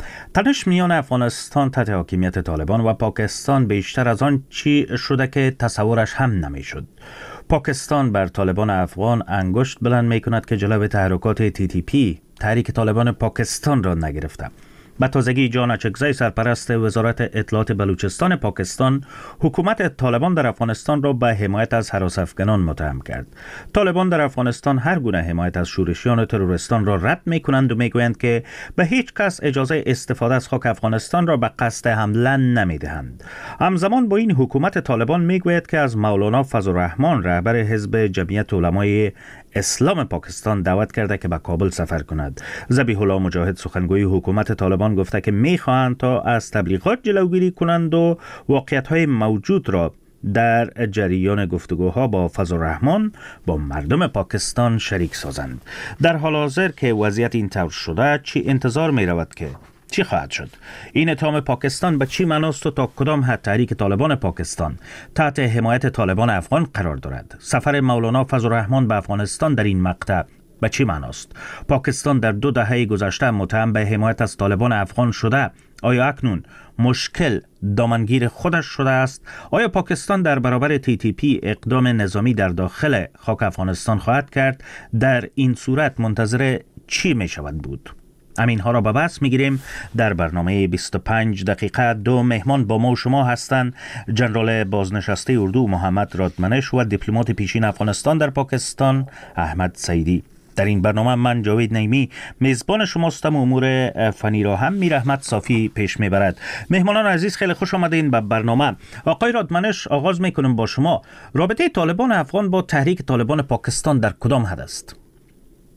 تنش میان افغانستان تحت حاکمیت طالبان و پاکستان بیشتر از آن چی شده که تصورش هم نمیشد. پاکستان بر طالبان افغان انگشت بلند می کند که جلوی تحرکات TTP تحریک طالبان پاکستان را نگرفته. به تازگی جان اچکزی، سرپرست وزارت اطلاعات بلوچستان پاکستان، حکومت طالبان در افغانستان را به حمایت از هراس افغانان متهم کرد. طالبان در افغانستان هر گونه حمایت از شورشیان و تروریستان را رد می کنند و می گویند که به هیچ کس اجازه استفاده از خاک افغانستان را به قصد حمله نمی دهند. همزمان با این حکومت طالبان می گوید که از مولانا فضل الرحمن، رهبر حزب جمعیت علمای اسلام پاکستان، دعوت کرده که به کابل سفر کند. ذبیح الله مجاهد، سخنگوی حکومت طالبان، گفته که می‌خواهند تا از تبلیغات جلوگیری کنند و واقعیت‌های موجود را در جریان گفتگوها با فضل الرحمن با مردم پاکستان شریک سازند. در حال حاضر که وضعیت این طور شده، چی انتظار می‌رود که چی خواهد شد؟ این اتهام پاکستان به چی معناست و تا کدام حد تحریک طالبان پاکستان تحت حمایت طالبان افغان قرار دارد؟ سفر مولانا فضل الرحمن به افغانستان در این مقطع به چی معناست؟ پاکستان در 2 دهه گذشته متهم به حمایت از طالبان افغان شده. آیا اکنون مشکل دامنگیر خودش شده است؟ آیا پاکستان در برابر TTP اقدام نظامی در داخل خاک افغانستان خواهد کرد؟ در این صورت منتظر چی می شود بود؟ همین ها را به بحث میگیریم در برنامه 25 دقیقه. 2 مهمان با ما و شما هستند: جنرال بازنشسته اردو محمد رادمنش و دیپلمات پیشین افغانستان در پاکستان احمد سعیدی. در این برنامه من جاوید نیمی میزبان شماستم. امور فنی را هم میر احمد صافی پیش میبرد. مهمانان عزیز، خیلی خوش آمدین به برنامه. آقای رادمنش، آغاز میکنم با شما. رابطه طالبان افغان با تحریک طالبان پاکستان در کدام حد است؟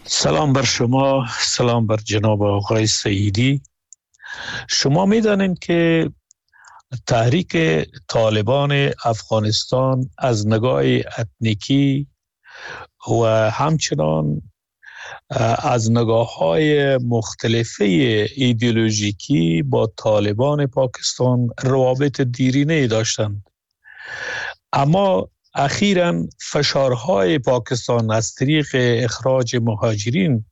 سلام بر شما، سلام بر جناب آقای سعیدی. شما می‌دانید که تحریک طالبان افغانستان از نگاه اتنیکی و همچنان از نگاه‌های مختلفه ایدئولوژیکی با طالبان پاکستان روابط دیرینه داشتند، اما اخیراً فشارهای پاکستان از طریق اخراج مهاجرین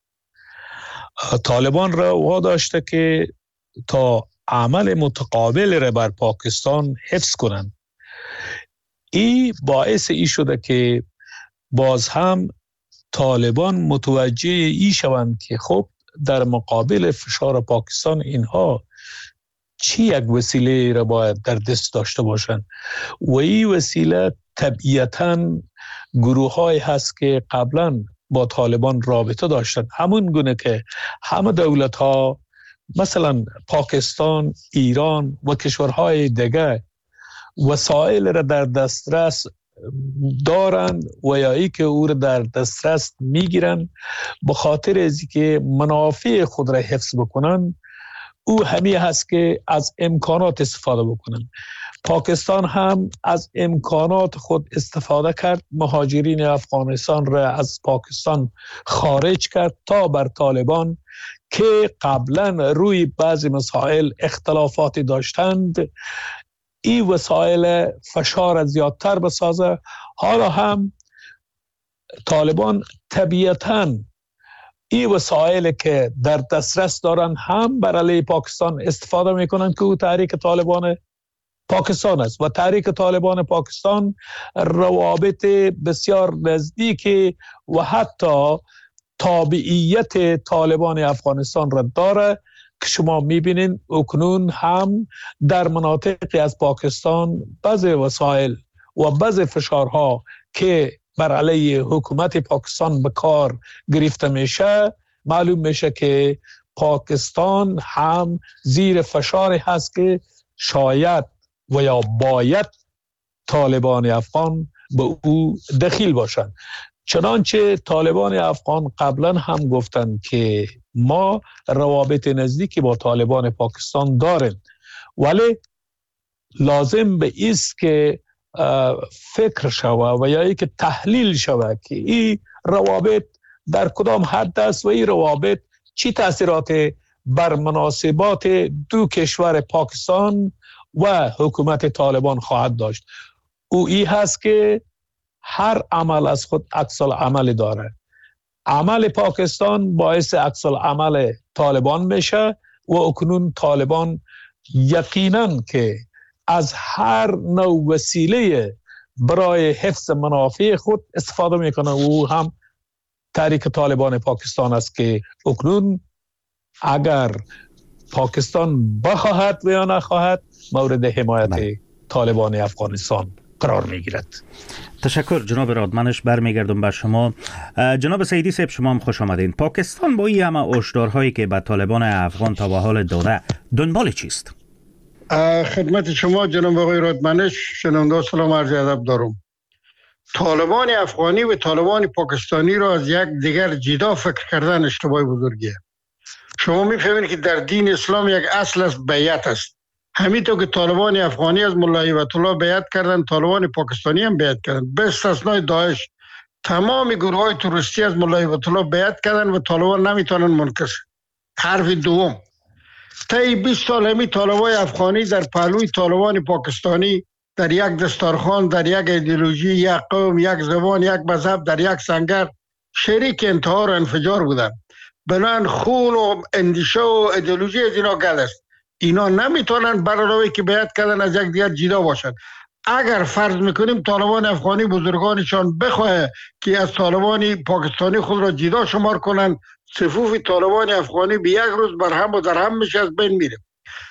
طالبان را واداشته که تا عمل متقابل را بر پاکستان حفظ کنند. این باعث ای شده که باز هم طالبان متوجه ای شوند که خب در مقابل فشار پاکستان اینها چی یک وسیله را باید در دست داشته باشند و این وسیله طبیعتاً گروه های هست که قبلا با طالبان رابطه داشتند، همون گونه که همه دولت ها مثلا پاکستان، ایران و کشورهای دیگه وسایل را در دسترس دارند و یا ای که او را در دسترس میگیرند به خاطر از که منافع خود را حفظ بکنند، او همی هست که از امکانات استفاده بکنند. پاکستان هم از امکانات خود استفاده کرد، مهاجرین افغانستان را از پاکستان خارج کرد تا بر طالبان که قبلا روی بعضی مسائل اختلافاتی داشتند این وسایل فشار زیادتر بسازه. حالا هم طالبان طبیعتاً این وسایل که در دسترس دارن هم بر علیه پاکستان استفاده میکنن که او تحریک طالبان پاکستان است و تحریک طالبان پاکستان روابط بسیار نزدیک و حتی تابعیت طالبان افغانستان را داره که شما میبینین اکنون هم در مناطقی از پاکستان بعض وسایل و بعض فشارها که بر علیه حکومت پاکستان به کار گرفته میشه، معلوم میشه که پاکستان هم زیر فشاری هست که شاید و یا باید طالبان افغان به او دخیل باشند. چنانچه طالبان افغان قبلا هم گفتند که ما روابط نزدیکی با طالبان پاکستان داریم، ولی لازم به ایست که فکر شوه و یا ای که تحلیل شوه که این روابط در کدام حد است و این روابط چی تاثیرات بر مناسبات دو کشور پاکستان و حکومت طالبان خواهد داشت. او این هست که هر عمل از خود عکس العمل داره. عمل پاکستان باعث عکس العمل طالبان میشه و اکنون طالبان یقینا که از هر نوع وسیله برای حفظ منافع خود استفاده میکنه. او هم تحریک طالبان پاکستان است که اکنون اگر پاکستان بخواهد و یا نخواهد مورد حمایت طالبان افغانستان قرار میگیرد. تشکر جناب رادمنش. برمیگردم به شما. جناب سعیدی صاحب شما هم خوش آمدین. پاکستان با این همه هشدارهایی که به طالبان افغان تا به حال داده دنبال چیست؟ خدمت شما جناب آقای رادمنش شنونده سلام عرض ادب دارم. طالبان افغانی و طالبان پاکستانی را از یک دیگر جدا فکر کردن اشتباه بزرگیه. شما می‌فهمید که در دین اسلام یک اصل است، بیعت است. همینطور که طالبان افغانی از ملا هیبت الله بیعت کردن، طالبان پاکستانی هم بیعت کردن. به استثنای داعش تمام گروه‌های تروریستی از ملا هیبت الله بیعت کردن و طالبان نمیتونن منکر شن. حرف دوم، طی 20 سال همی طالبان افغانی در پهلوی طالبان پاکستانی در یک دستارخوان، در یک ایدئولوژی، یک قوم، یک زبان، یک مذهب، در یک سنگر شریک انتحار و انفجار بودن. بنان خون و اندیشه و ایدئولوژی از اینا گل است. اینا نمیتونن برای که بیعت کردن از یک دیگر جدا باشند. اگر فرض میکنیم طالبان افغانی بزرگانشان بخواه که از طالبان پاکستانی خود را جدا شمار کنند، صفوف طالبان افغانی به یک روز برهم و درهم میشه، از بین میره.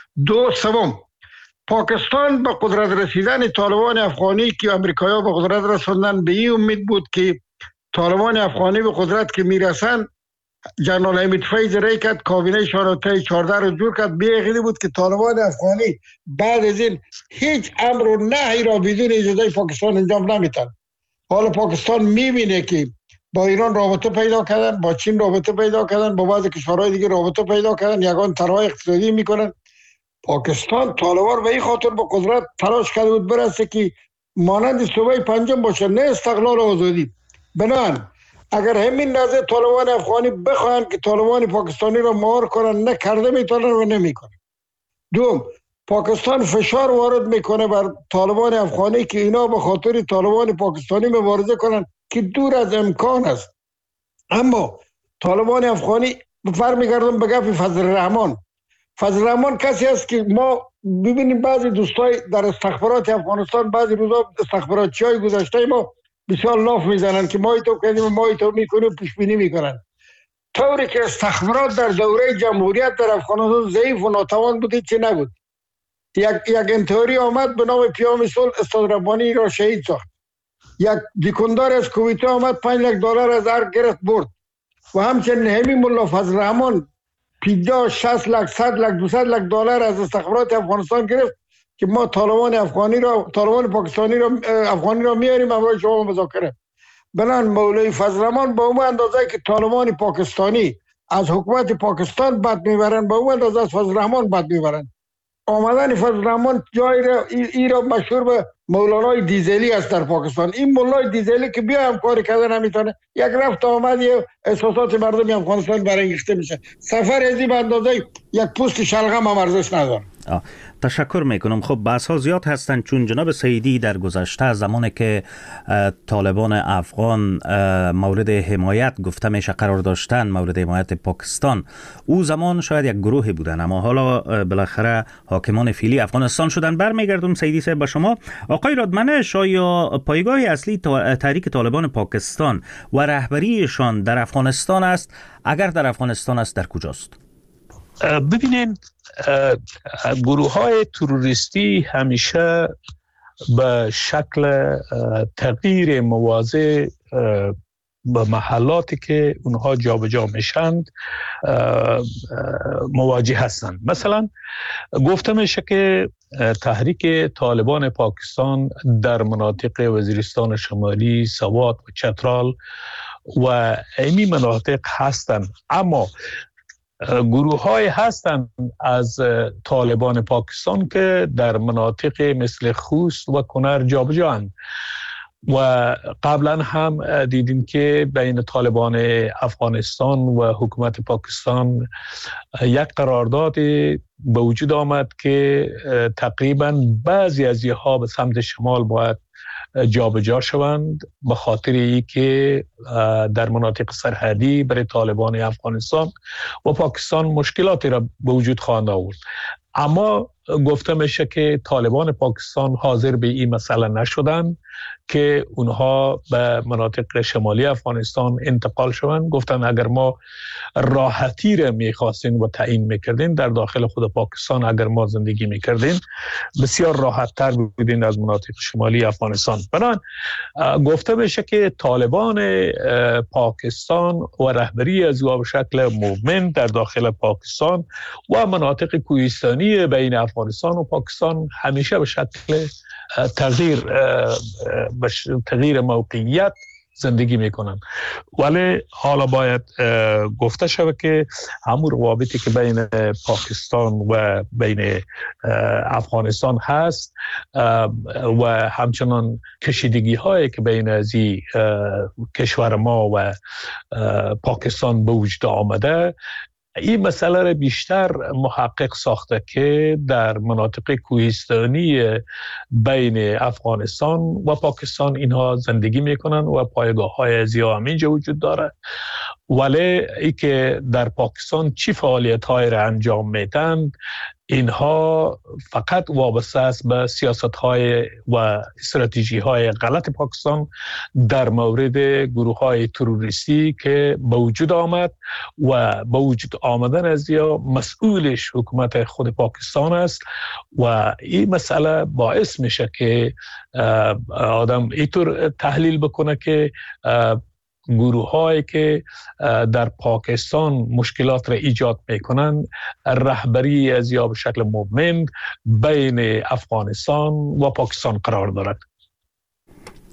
سوم، پاکستان به قدرت رسیدن طالبان افغانی که امریکایی‌ها به قدرت رسوندن به این امید بود که طالبان افغانی به قدرت که میرسن جنرال حمید فیض رای کرد، کابینه شورای 14 رو جور کرد. بی‌عقیده بود که طالبان افغانی بعد از این هیچ امر و نهی را بدون اجازه پاکستان انجام نمیتن. حالا پاکستان میبینه که با ایران رابطه پیدا کردن، با چین رابطه پیدا کردن، با بعضی کشورهای دیگه رابطه پیدا کردن، یگان طرح اقتصادی میکنن. پاکستان طالبان به این خاطر با قدرت تلاش کرده بود برسه که مانند صوبه پنجم باشه، نه استقلال و آزادی. بنان اگر همین نظر طالبان افغانی بخواهند که طالبان پاکستانی را مهار کنن، نکرده میتونن و نمیکنن. دوم، پاکستان فشار وارد میکنه بر طالبان افغانی که اینا به خاطر طالبان پاکستانی مبارزه کنن که دور از امکان است. اما طالبان افغانی برمیگردم به گپ فضل الرحمن. فضل الرحمن کسی است که ما ببینیم بعضی دوستای در استخبارات افغانستان بعضی روزا استخباراتچیای گذشته ما بسیار لاف میزنن که ما تو کردیم، ما تو میکنیم، پیش بینی میکنن. طوری که استخبارات در دوره جمهوریت در افغانستان ضعیف و ناتوان بود، چی نبود. یک انتحاری آمد به نام پیام صلح، استاد ربانی را شهید ساخت. یک دیکندار از کویته آمد $5,00,000 از ارگ گرفت برد. و همچنین همین ملا فضل الرحمن 50 60 لک 100 لک 200 لک دلار از استخبارات افغانستان گرفت که ما طالبان پاکستانی را افغانی را میاریم امروز شما مذاکره. بنان مولوی فضل الرحمن با اون اندازه که طالبان پاکستانی از حکومت پاکستان بد میبرن، با اون اندازه از فضل الرحمن بد میبرن. آمدن فضل الرحمن جای را مشهور به مولانای دیزلی است در پاکستان. این مولای دیزلی که بیا همکاری کردن نمیتونه، یک رفت آمد احساسات مردم افغانستان برانگیخته میشه. سفر ازی به اندازه یک پوست شلغم هم ارزش نداره. تشکر میکنم. خب بحث ها زیاد هستند، چون جناب سعیدی در گذشته زمانی که طالبان افغان مورد حمایت گفته میشه قرار داشتن، مورد حمایت پاکستان، او زمان شاید یک گروهی بودن، اما حالا بالاخره حاکمان فعلی افغانستان شدن. برمیگردم سعیدی صاحب با شما. آقای رادمنش، آیا پایگاه اصلی تحریک طالبان پاکستان و رهبریشان در افغانستان است؟ اگر در افغانستان است، در کجاست؟ ببینین، گروه های تروریستی همیشه به شکل تغییر مواضع به محلاتی که اونها جابجا میشند مواجه هستند. مثلا گفته میشه که تحریک طالبان پاکستان در مناطق وزیرستان شمالی، سوات و چترال و این مناطق هستند، اما گروه های هستند از طالبان پاکستان که در مناطق مثل خوست و کنر جابجا اند. و قبلا هم دیدیم که بین طالبان افغانستان و حکومت پاکستان یک قرارداد به وجود آمد که تقریبا بعضی از اینها به سمت شمال باید جابجا شوند، به خاطر اینکه در مناطق سرحدی برای طالبان افغانستان و پاکستان مشکلاتی را به وجود خواهند آورد. اما گفته میشه که طالبان پاکستان حاضر به این مسئله نشدن که اونها به مناطق شمالی افغانستان انتقال شوند. گفتن اگر ما راحتی را میخواستیم و تعیین میکردیم در داخل خود پاکستان، اگر ما زندگی میکردیم بسیار راحت تر بودیم از مناطق شمالی افغانستان. بنابراین گفته میشه که طالبان پاکستان و رهبری از او به شکل موومنت در داخل پاکستان و مناطق کوهستانی بین افغانستان و پاکستان همیشه به شکل تغییر موقعیت زندگی میکنن. ولی حالا باید گفته شود که همون روابطی که بین پاکستان و بین افغانستان هست و همچنان کشیدگی هایی که بین از کشور ما و پاکستان به وجود آمده، این مسئله را بیشتر محقق ساخته که در مناطق کوهستانی بین افغانستان و پاکستان اینها زندگی میکنن و پایگاه های از اینجا وجود داره. ولی ای که در پاکستان چی فعالیت های را انجام میدن، اینها فقط وابسته است به سیاست های و استراتژی های غلط پاکستان در مورد گروه های تروریستی که به وجود آمد و به وجود آمدن از یا مسئولش حکومت خود پاکستان است. و این مسئله باعث میشه که آدم اینطور تحلیل بکنه که گروه هایی که در پاکستان مشکلات را ایجاد میکنند رهبری از یا به شکل موومنت بین افغانستان و پاکستان قرار دارد.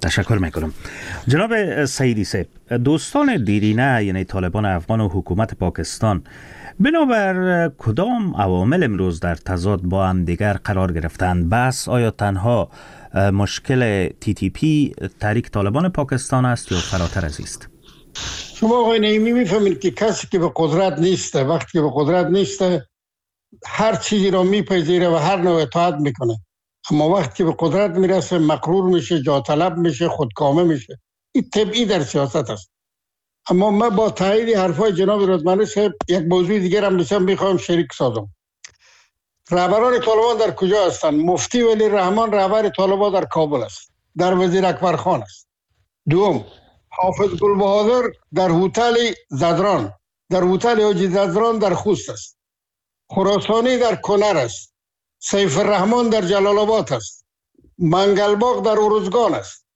تشکر میکنم. جناب سعیدی صاحب، دوستان دیرینه یعنی طالبان افغان و حکومت پاکستان بنابر کدام عوامل امروز در تضاد با هم دیگر قرار گرفتند؟ بس آیا تنها مشکل TTP تحریک طالبان پاکستان است یا فراتر از است؟ شما آقای نعیمی میفهمید که کسی که به قدرت نیسته، وقتی که به قدرت نیسته هر چیزی را میپذیره و هر نوع اطاعت میکنه، اما وقتی که به قدرت میرسه مغرور میشه، جا طلب میشه، خودکامه میشه. این طبیعی در سیاست است. اما من با تایید حرفای جناب رادمنش صاحب یک موضوع دیگر هم بسیار میخوام شریک سازم. رهبران طالبان در کجا هستند؟ مفتی ولی رحمان رهبر طالبان در کابل است، در وزیر اکبر خان است. دوم، حافظ گلبهادر در هتل زدران، در هتل حاجی زدران در خوست است. خراسانی در کنر است. سیف الرحمن در جلال آباد است. منگلباغ در ارزگان است.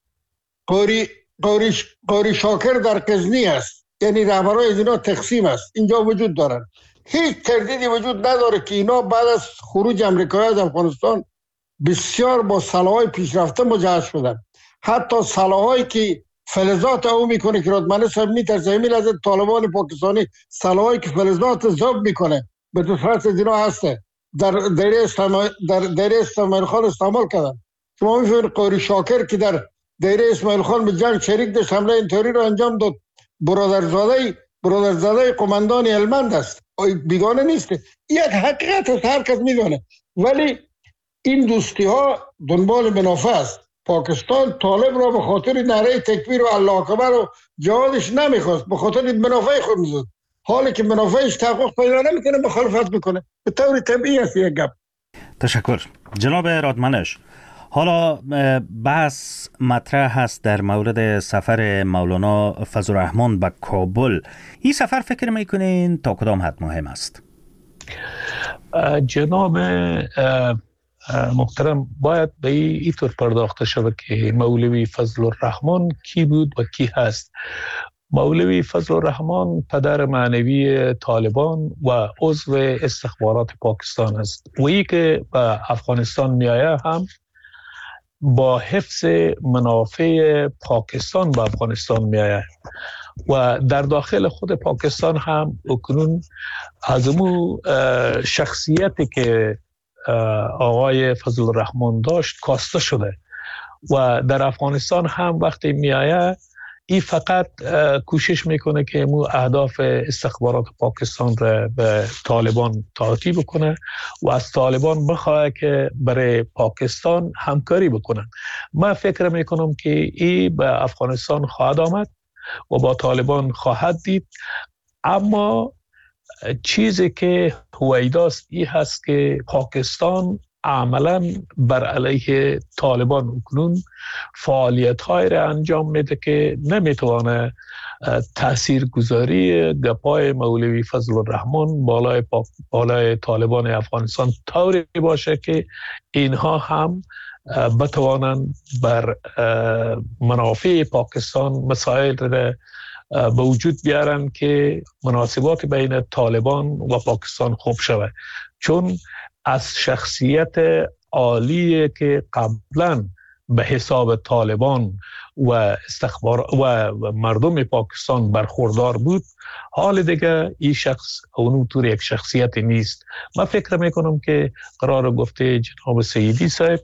قاری شاکر در غزنی است. یعنی رهبرای از اینا تقسیم است، اینجا وجود دارند. هیچ تردیدی وجود نداره که اینا بعد از خروج امریکایی از افغانستان بسیار با سلاح‌های پیشرفته مجهز شدن. حتی سلاح‌هایی که فلزات او میکنه که رادمنه صاحب میترسه همین از طالبان پاکستانی سلاح‌هایی که فلزات ذوب میکنه به دفعات از اینا هسته در دایره اسماعیل خان استعمال کردن. شما میفهمید قاری شاکر که در دایره اسماعیل خان به جنگ شریک داشت، حمله اینطوری رو انجام داد. برادرزاده قماندان هلمند است، بیگانه نیست. یک حقیقت است، هر کس میدونه. ولی این دوستی ها دنبال منافع است. پاکستان طالب را به خاطر نعره تکبیر و الله اکبر و جهادش نمیخواست، به خاطر منافع خود میزد. حالی که منافعش تحقق پیدا نمیکنه مخالفت میکنه. به طور طبیعی است یک گپ. تشکر. جناب رادمنش، حالا بحث مطرح هست در مورد سفر مولانا فضل الرحمن به کابل. این سفر فکر میکنین تا کدام حد مهم است؟ جناب محترم، باید به این طور پرداخته شود که مولوی فضل الرحمن کی بود و کی هست. مولوی فضل الرحمن پدر معنوی طالبان و عضو استخبارات پاکستان است. وی که به افغانستان میآید هم با حفظ منافع پاکستان به افغانستان میآید و در داخل خود پاکستان هم اکنون از اون شخصیتی که آقای فضل الرحمن داشت کاسته شده و در افغانستان هم وقتی میآید این فقط کوشش میکنه که مو اهداف استخبارات پاکستان را به طالبان تعطیل بکنه و از طالبان بخواه که برای پاکستان همکاری بکنن. من فکر میکنم که این به افغانستان خواهد آمد و با طالبان خواهد دید. اما چیزی که هویداست این هست که پاکستان عملاً بر علیه طالبان اکنون فعالیت‌های را انجام میده که نمیتوانه تاثیرگذاری گپای مولوی فضل الرحمن بالای طالبان افغانستان طوری باشه که اینها هم بتوانند بر منافع پاکستان مسائل را به وجود بیارن که مناسبات بین طالبان و پاکستان خوب شود. چون از شخصیت عالی که قبلا به حساب طالبان و استخبار و مردم پاکستان برخوردار بود، حال دیگه این شخص اونطور یک شخصیت نیست. من فکر میکنم که قرار گفته جناب سیدی صاحب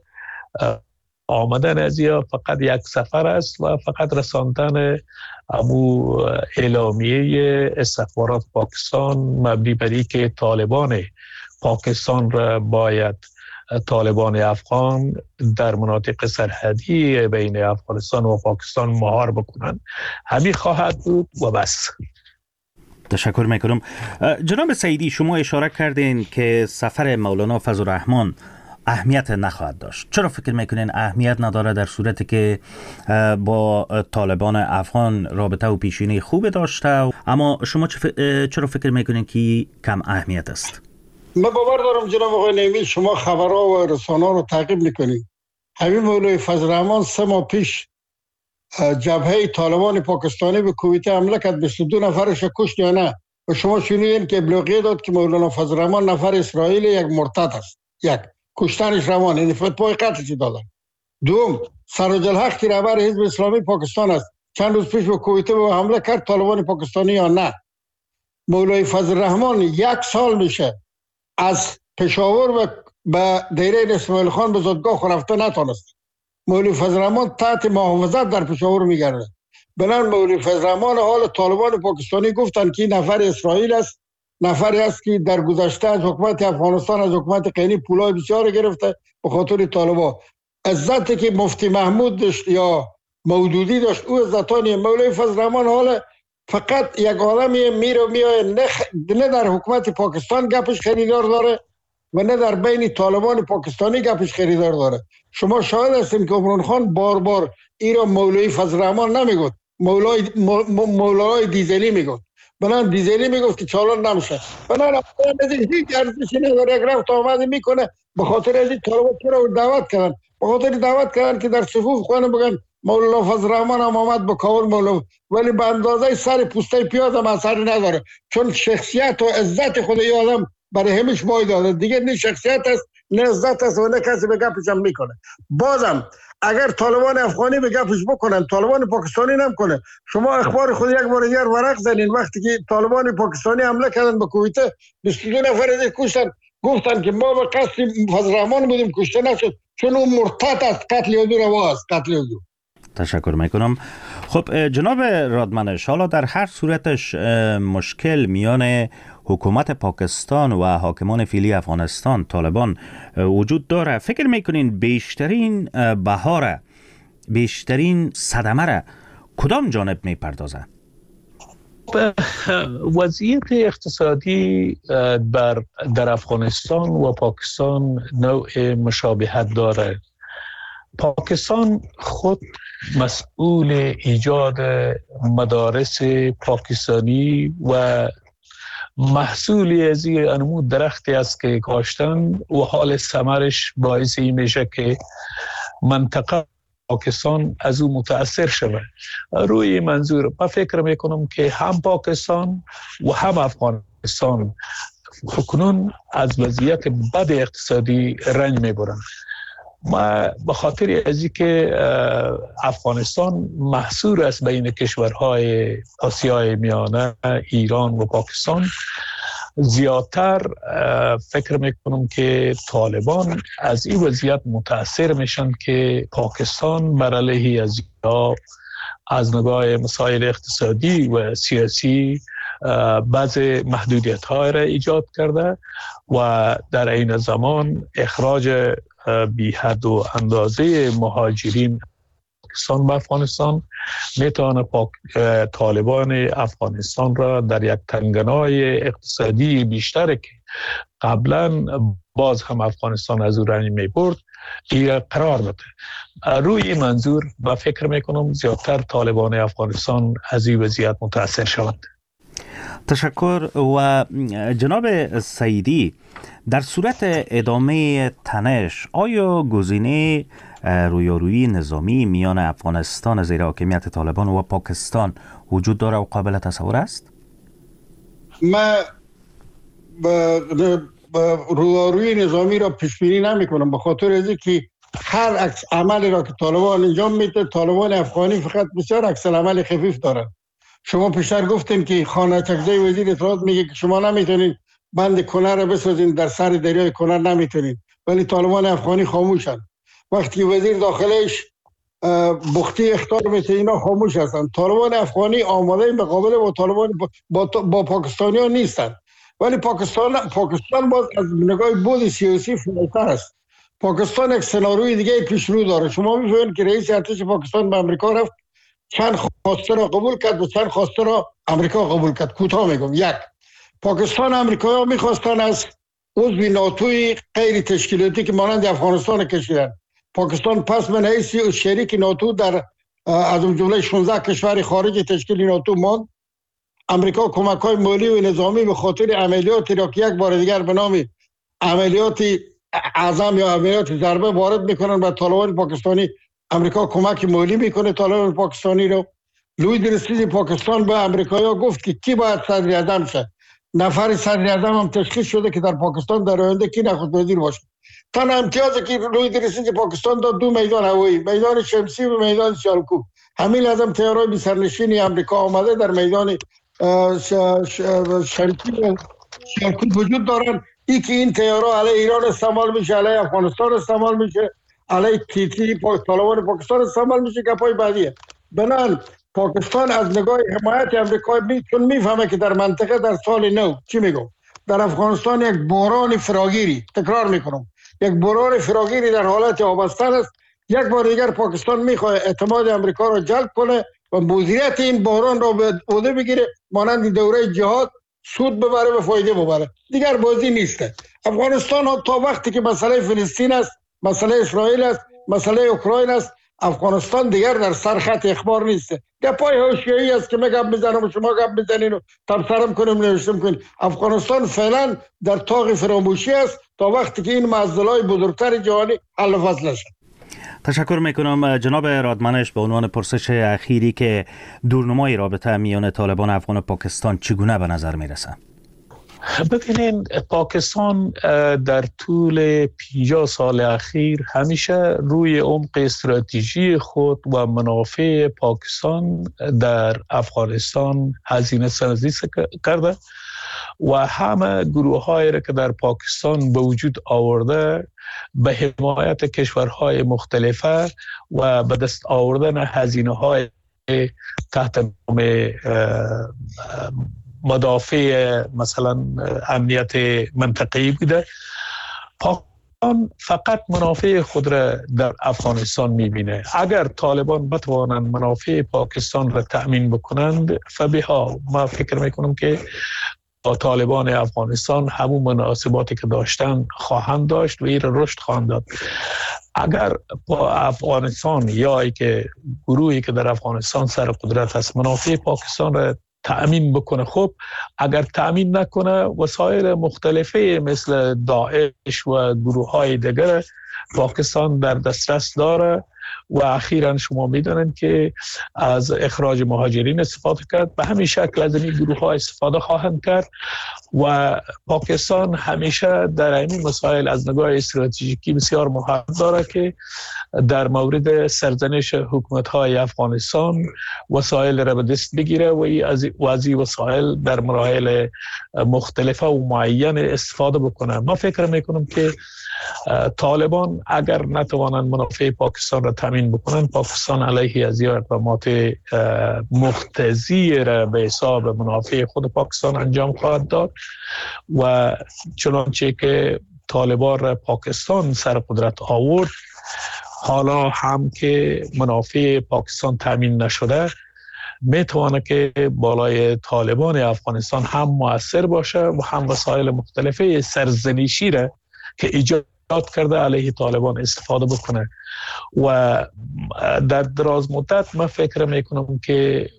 آمدن از یا فقط یک سفر است و فقط رساندن امو اعلامیه استخبارات پاکستان مبنی بر اینکه طالبان پاکستان را باید طالبان افغان در مناطق سرحدی بین افغانستان و پاکستان مهار بکنند. همین خواهد بود و بس. تشکر میکنم. جناب سعیدی، شما اشاره کردین که سفر مولانا فضل الرحمن اهمیت نخواهد داشت. چرا فکر میکنین اهمیت نداره در صورتی که با طالبان افغان رابطه و پیشینی خوب داشته؟ اما شما چرا فکر میکنین که کم اهمیت است؟ من باور دارم جناب آقای نعیمی شما خبرها و رسانه‌ها رو تعقیب میکنید. همین مولوی فضل الرحمن 3 ماه پیش جبهه طالبان پاکستانی به کویت حمله کرد، 22 نفرش کشت یا نه؟ و شما شنیدین که ابلاغیه داد که مولانا فضل الرحمن نفر اسرائیل یک مرتد است. یک کشتنش روان، یعنی فتوای قتلش دادن. دوم، سراج الحق که رهبر حزب اسلامی پاکستان است چند روز پیش به کویت حمله کرد طالبان پاکستانی یا نه؟ مولوی فضل الرحمن 1 سال میشه از پشاور و به دیره اسماعیل خان به زادگاه رفته نتونست. مولوی فضل الرحمن تحت محافظت در پشاور میگرده. بنان مولوی فضل الرحمن حال طالبان پاکستانی گفتن که نفر اسرائیل است، نفری است که در گذشته از حکومت افغانستان از حکومت قینی پولای بسیار گرفته به خاطر طالبان. عزتی که مفتی محمود داشت یا مودودی داشت او عزتانی. مولوی فضل الرحمن حال فقط یک آدمی میاد نه در حکومت پاکستان گپش خریدار داره و نه در بین طالبان پاکستانی گپش خریدار داره. شما شاهد هستیم که عمران خان بار بار ایرا مولوی فضل الرحمن نمیگفت، مولای دیزلی میگفت. بنان دیزلی میگفت که چالان نمیشه. بنان هیچ ارزشی نداره. یک رفت آمده میکنه به خاطر از این طالبان چرا دعوت کردن؟ به خاطر دعوت کردن که در صفوف خانه بگن مولانا فضل الرحمن هم آمد به کابل مولانا، ولی به اندازه سر پوسته پیاز هم اثر نداره، چون شخصیت و عزت خود ای آدم برای همش بای داده دیگه. نه شخصیت است نه عزت است و نه کسی به گپش هم میکنه. بازم اگر طالبان افغانی به گپش بکنن طالبان پاکستانی نمیکنه. شما اخبار خود یک بار دیگر ورق زنین. وقتی که طالبان پاکستانی حمله کردن به کویت 22 نفر از کشتن، گفتن که ما به قصد فضل الرحمن بودیم کشته نشد چون اون مرتد است. قتل یادو روا است. قتل یادو. تشکر میکنم. خب جناب رادمنش، حالا در هر صورتش مشکل میان حکومت پاکستان و حاکمان فعلی افغانستان طالبان وجود داره. فکر میکنین بیشترین بهاره، بیشترین صدمه را کدام جانب میپردازه؟ وضعیت اقتصادی در افغانستان و پاکستان نوع مشابهت داره. پاکستان خود مسئول ایجاد مدارس پاکستانی و محصولی از این انمو درختی است که کاشتن و حال ثمرش باعث این میشه که منطقه پاکستان از او متاثر شود. روی منظور من فکر میکنم که هم پاکستان و هم افغانستان کنون از وضعیت بد اقتصادی رنج میبرند. ما به خاطر از اینکه افغانستان محصور است بین کشورهای آسیای میانه ایران و پاکستان، زیادتر فکر میکنم که طالبان از این وضعیت متاثر میشن که پاکستان بر علیه از نگاه مسائل اقتصادی و سیاسی بعض محدودیت های را ایجاد کرده و در این زمان اخراج بی حد و اندازه مهاجرین پاکستان و افغانستان میتونه طالبان افغانستان را در یک تنگنای اقتصادی بیشتر که قبلا باز هم افغانستان از او رنج میبرد این قرار بده. روی منظور با فکر میکنم زیادتر طالبان افغانستان از این وضعیت متاثر شوند. تشکر. و جناب سعیدی، در صورت ادامه تنش آیا گزینه رویارویی نظامی میان افغانستان زیر حاکمیت طالبان و پاکستان وجود داره و قابل تصور است؟ من رویارویی نظامی را پیش بینی نمی کنم، به خاطر از اینکه هر عکس عملی را که طالبان انجام میده، طالبان افغانی فقط بسیار عکس عمل خفیف دارن. شما پیشتر گفتیم که خانه چکزی وزیر اطلاعات میگه که شما نمیتونین بند کنر را بسازین در سر دریای کنر، نمیتونین، ولی طالبان افغانی خاموشن. وقتی وزیر داخلش بختی اختار میته اینا خاموش هستن. طالبان افغانی آماده مقابله با طالبان با پاکستانی ها نیستن، ولی پاکستان باز از نگاه بود سیاسی فراتر است. پاکستان یک سناریوی دیگه پیش رو داره. شما می‌فهمید که رئیس ارتش پاکستان به آمریکا رفت، چند خواسته را قبول کرد و چند خواسته را آمریکا قبول کرد. کوتاه میگم، یک، پاکستان امریکایی‌ها می‌خواستن از عضو ناتوی غیر تشکیلاتی که مانند افغانستان کشیدن، پاکستان پس من حیث شریک ناتو در از جمله 16 کشور خارج تشکیل ناتو ماند. امریکا کمک‌های مالی و نظامی به خاطر عملیاتی را که یک بار دیگر به نام عملیات اعظم یا عملیات ضربه وارد میکنن به طالبان پاکستانی، امریکا کمک مالی میکنه طالبان پاکستانی رو. لوی درستیز پاکستان به امریکایی‌ها گفت که کی باید صدر اعظم شه. نفر صدر اعظم هم تشخیص شده که در پاکستان در آینده کی نخست وزیر باشه. تنها امتیازی که روی درسنج پاکستان داد 2 میدان هوایی، میدان شمسی و میدان سیالکوب. همین لازم تیارای بی سرنشین امریکا آمده در میدان سیالکوب وجود دارن. این تیارا علیه ایران استعمال میشه، علیه افغانستان استعمال میشه، علیه طالبان پاکستان استعمال میشه. گپای بعدیه. بنان پاکستان از نگاه حمایت امریکا چون میفهمه که در منطقه در سال نو چی میگم در افغانستان یک بحران فراگیری، تکرار میکنم، یک بحران فراگیری در حالت آبستن است. یک بار دیگر پاکستان میخواد اعتماد امریکا را جلب کنه و مدیریت این بحران را به عهده بگیره، مانند دوره جهاد سود ببره و فایده ببره. دیگر بازی نیسته. افغانستان تا وقتی که مسئله فلسطین است، مسئله اسرائیل است، مسئله اوکراین است، افغانستان دیگر در سرخط اخبار نیسته. گپای حاشیه‌ای است که من گپ میزنم و شما گپ میزنین و تبصرم کنیم نوشتم کنیم. افغانستان فعلا در طاق فراموشی است تا وقتی که این معضلات بزرگتر جهانی حل و فصل نشد. تشکر میکنم جناب رادمنش. به عنوان پرسش اخیری که دورنمای رابطه میان طالبان افغان و پاکستان چگونه به نظر میرسه؟ ببینین پاکستان در طول 50 سال اخیر همیشه روی عمق استراتژی خود و منافع پاکستان در افغانستان هزینه سازی کرده و همه گروه هایی را که در پاکستان به وجود آورده به حمایت کشورهای مختلفه و به دست آوردن هزینه های تحت نام مدافع مثلا امنیت منطقه‌ای بوده. پاکستان فقط منافع خود را در افغانستان میبینه. اگر طالبان بتوانند منافع پاکستان را تأمین بکنند فبها. ما فکر میکنم که با طالبان افغانستان همون مناسباتی که داشتن خواهند داشت و این را رشد خواهند داد. اگر با افغانستان یا ای که گروهی که در افغانستان سر قدرت است منافع پاکستان را تأمین بکنه، خب اگر تأمین نکنه وسایل مختلفه مثل داعش و گروه های دیگر پاکستان در دسترس داره و اخیراً شما میدونید که از اخراج مهاجرین استفاده کرد. به همین شکل از این گروه ها استفاده خواهند کرد و پاکستان همیشه در این مسائل از نگاه استراتژیکی بسیار مهم داره که در مورد سرزنش حکومت های افغانستان وسایل را به دست بگیره و از این وسایل در مراحل مختلفه و معین استفاده بکنه. ما فکر میکنم که طالبان اگر نتوانند منافع پاکستان را تامین بکنن، پاکستان علیه از اقدامات مقتضی را به حساب منافع خود پاکستان انجام خواهد داد و چنانچه که طالبان را پاکستان سر قدرت آورد، حالا هم که منافع پاکستان تامین نشده میتونه که بالای طالبان افغانستان هم مؤثر باشه و هم وسایل مختلفه سرزنشی را که ایجاد کرده علیه طالبان استفاده بکنه و در دراز مدت من فکر میکنم که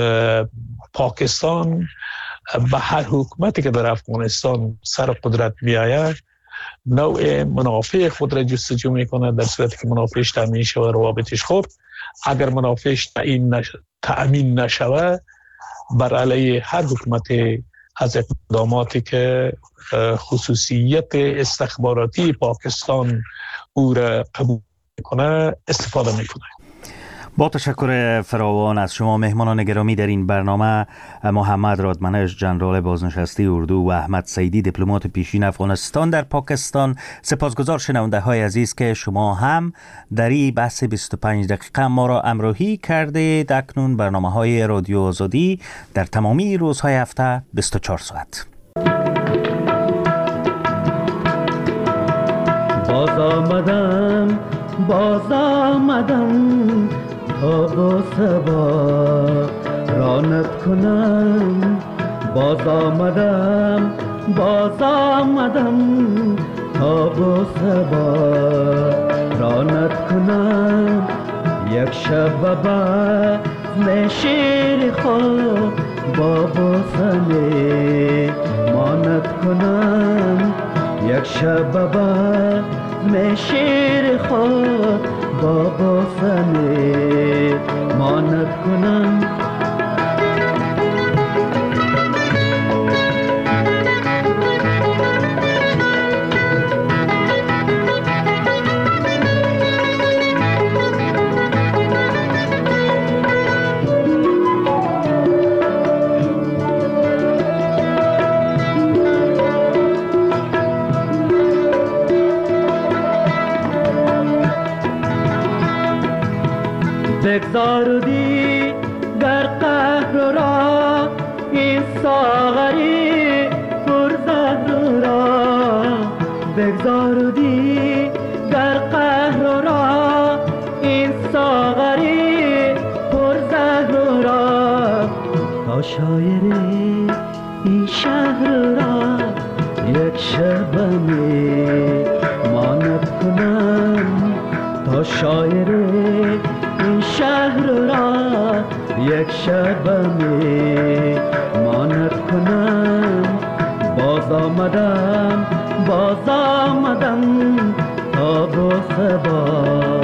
پاکستان به هر حکومتی که در افغانستان سر قدرت بیاید نوع منافع خود را جستجو میکنه در صورتی که منافعش تامین شود روابطش خوب. اگر منافعش تامین نشود بر علیه هر حکومت از اقداماتی که خصوصیت استخباراتی پاکستان او را قبول کنه استفاده میکنه. با تشکر فراوان از شما مهمانان گرامی در این برنامه، محمد رادمنش ژنرال بازنشسته اردو و احمد سیدی دیپلمات پیشین افغانستان در پاکستان. سپاسگزار شنونده های عزیز که شما هم در این بحث 25 دقیقه ما را همراهی کردید. اکنون برنامه های رادیو آزادی در تمامی روزهای هفته 24 ساعت. باز آمدم تا با سبا رانت کنم. باز آمدم تا با سبا رانت کنم. یک شب بزم شیر خود با بوسنه مانت کنم. یک شب بزم شیر خود با بوسنه مانت کنم. بگذاردی در قهر را این ساغری پرزهر را، بگذاردی در قهر را این ساغری پرزهر را، تا شاعر این شهر را یک شبمی ماند کنم، تا شاعر این شهر را یک شبمی ماند کنم. باز آمدم تا با سبا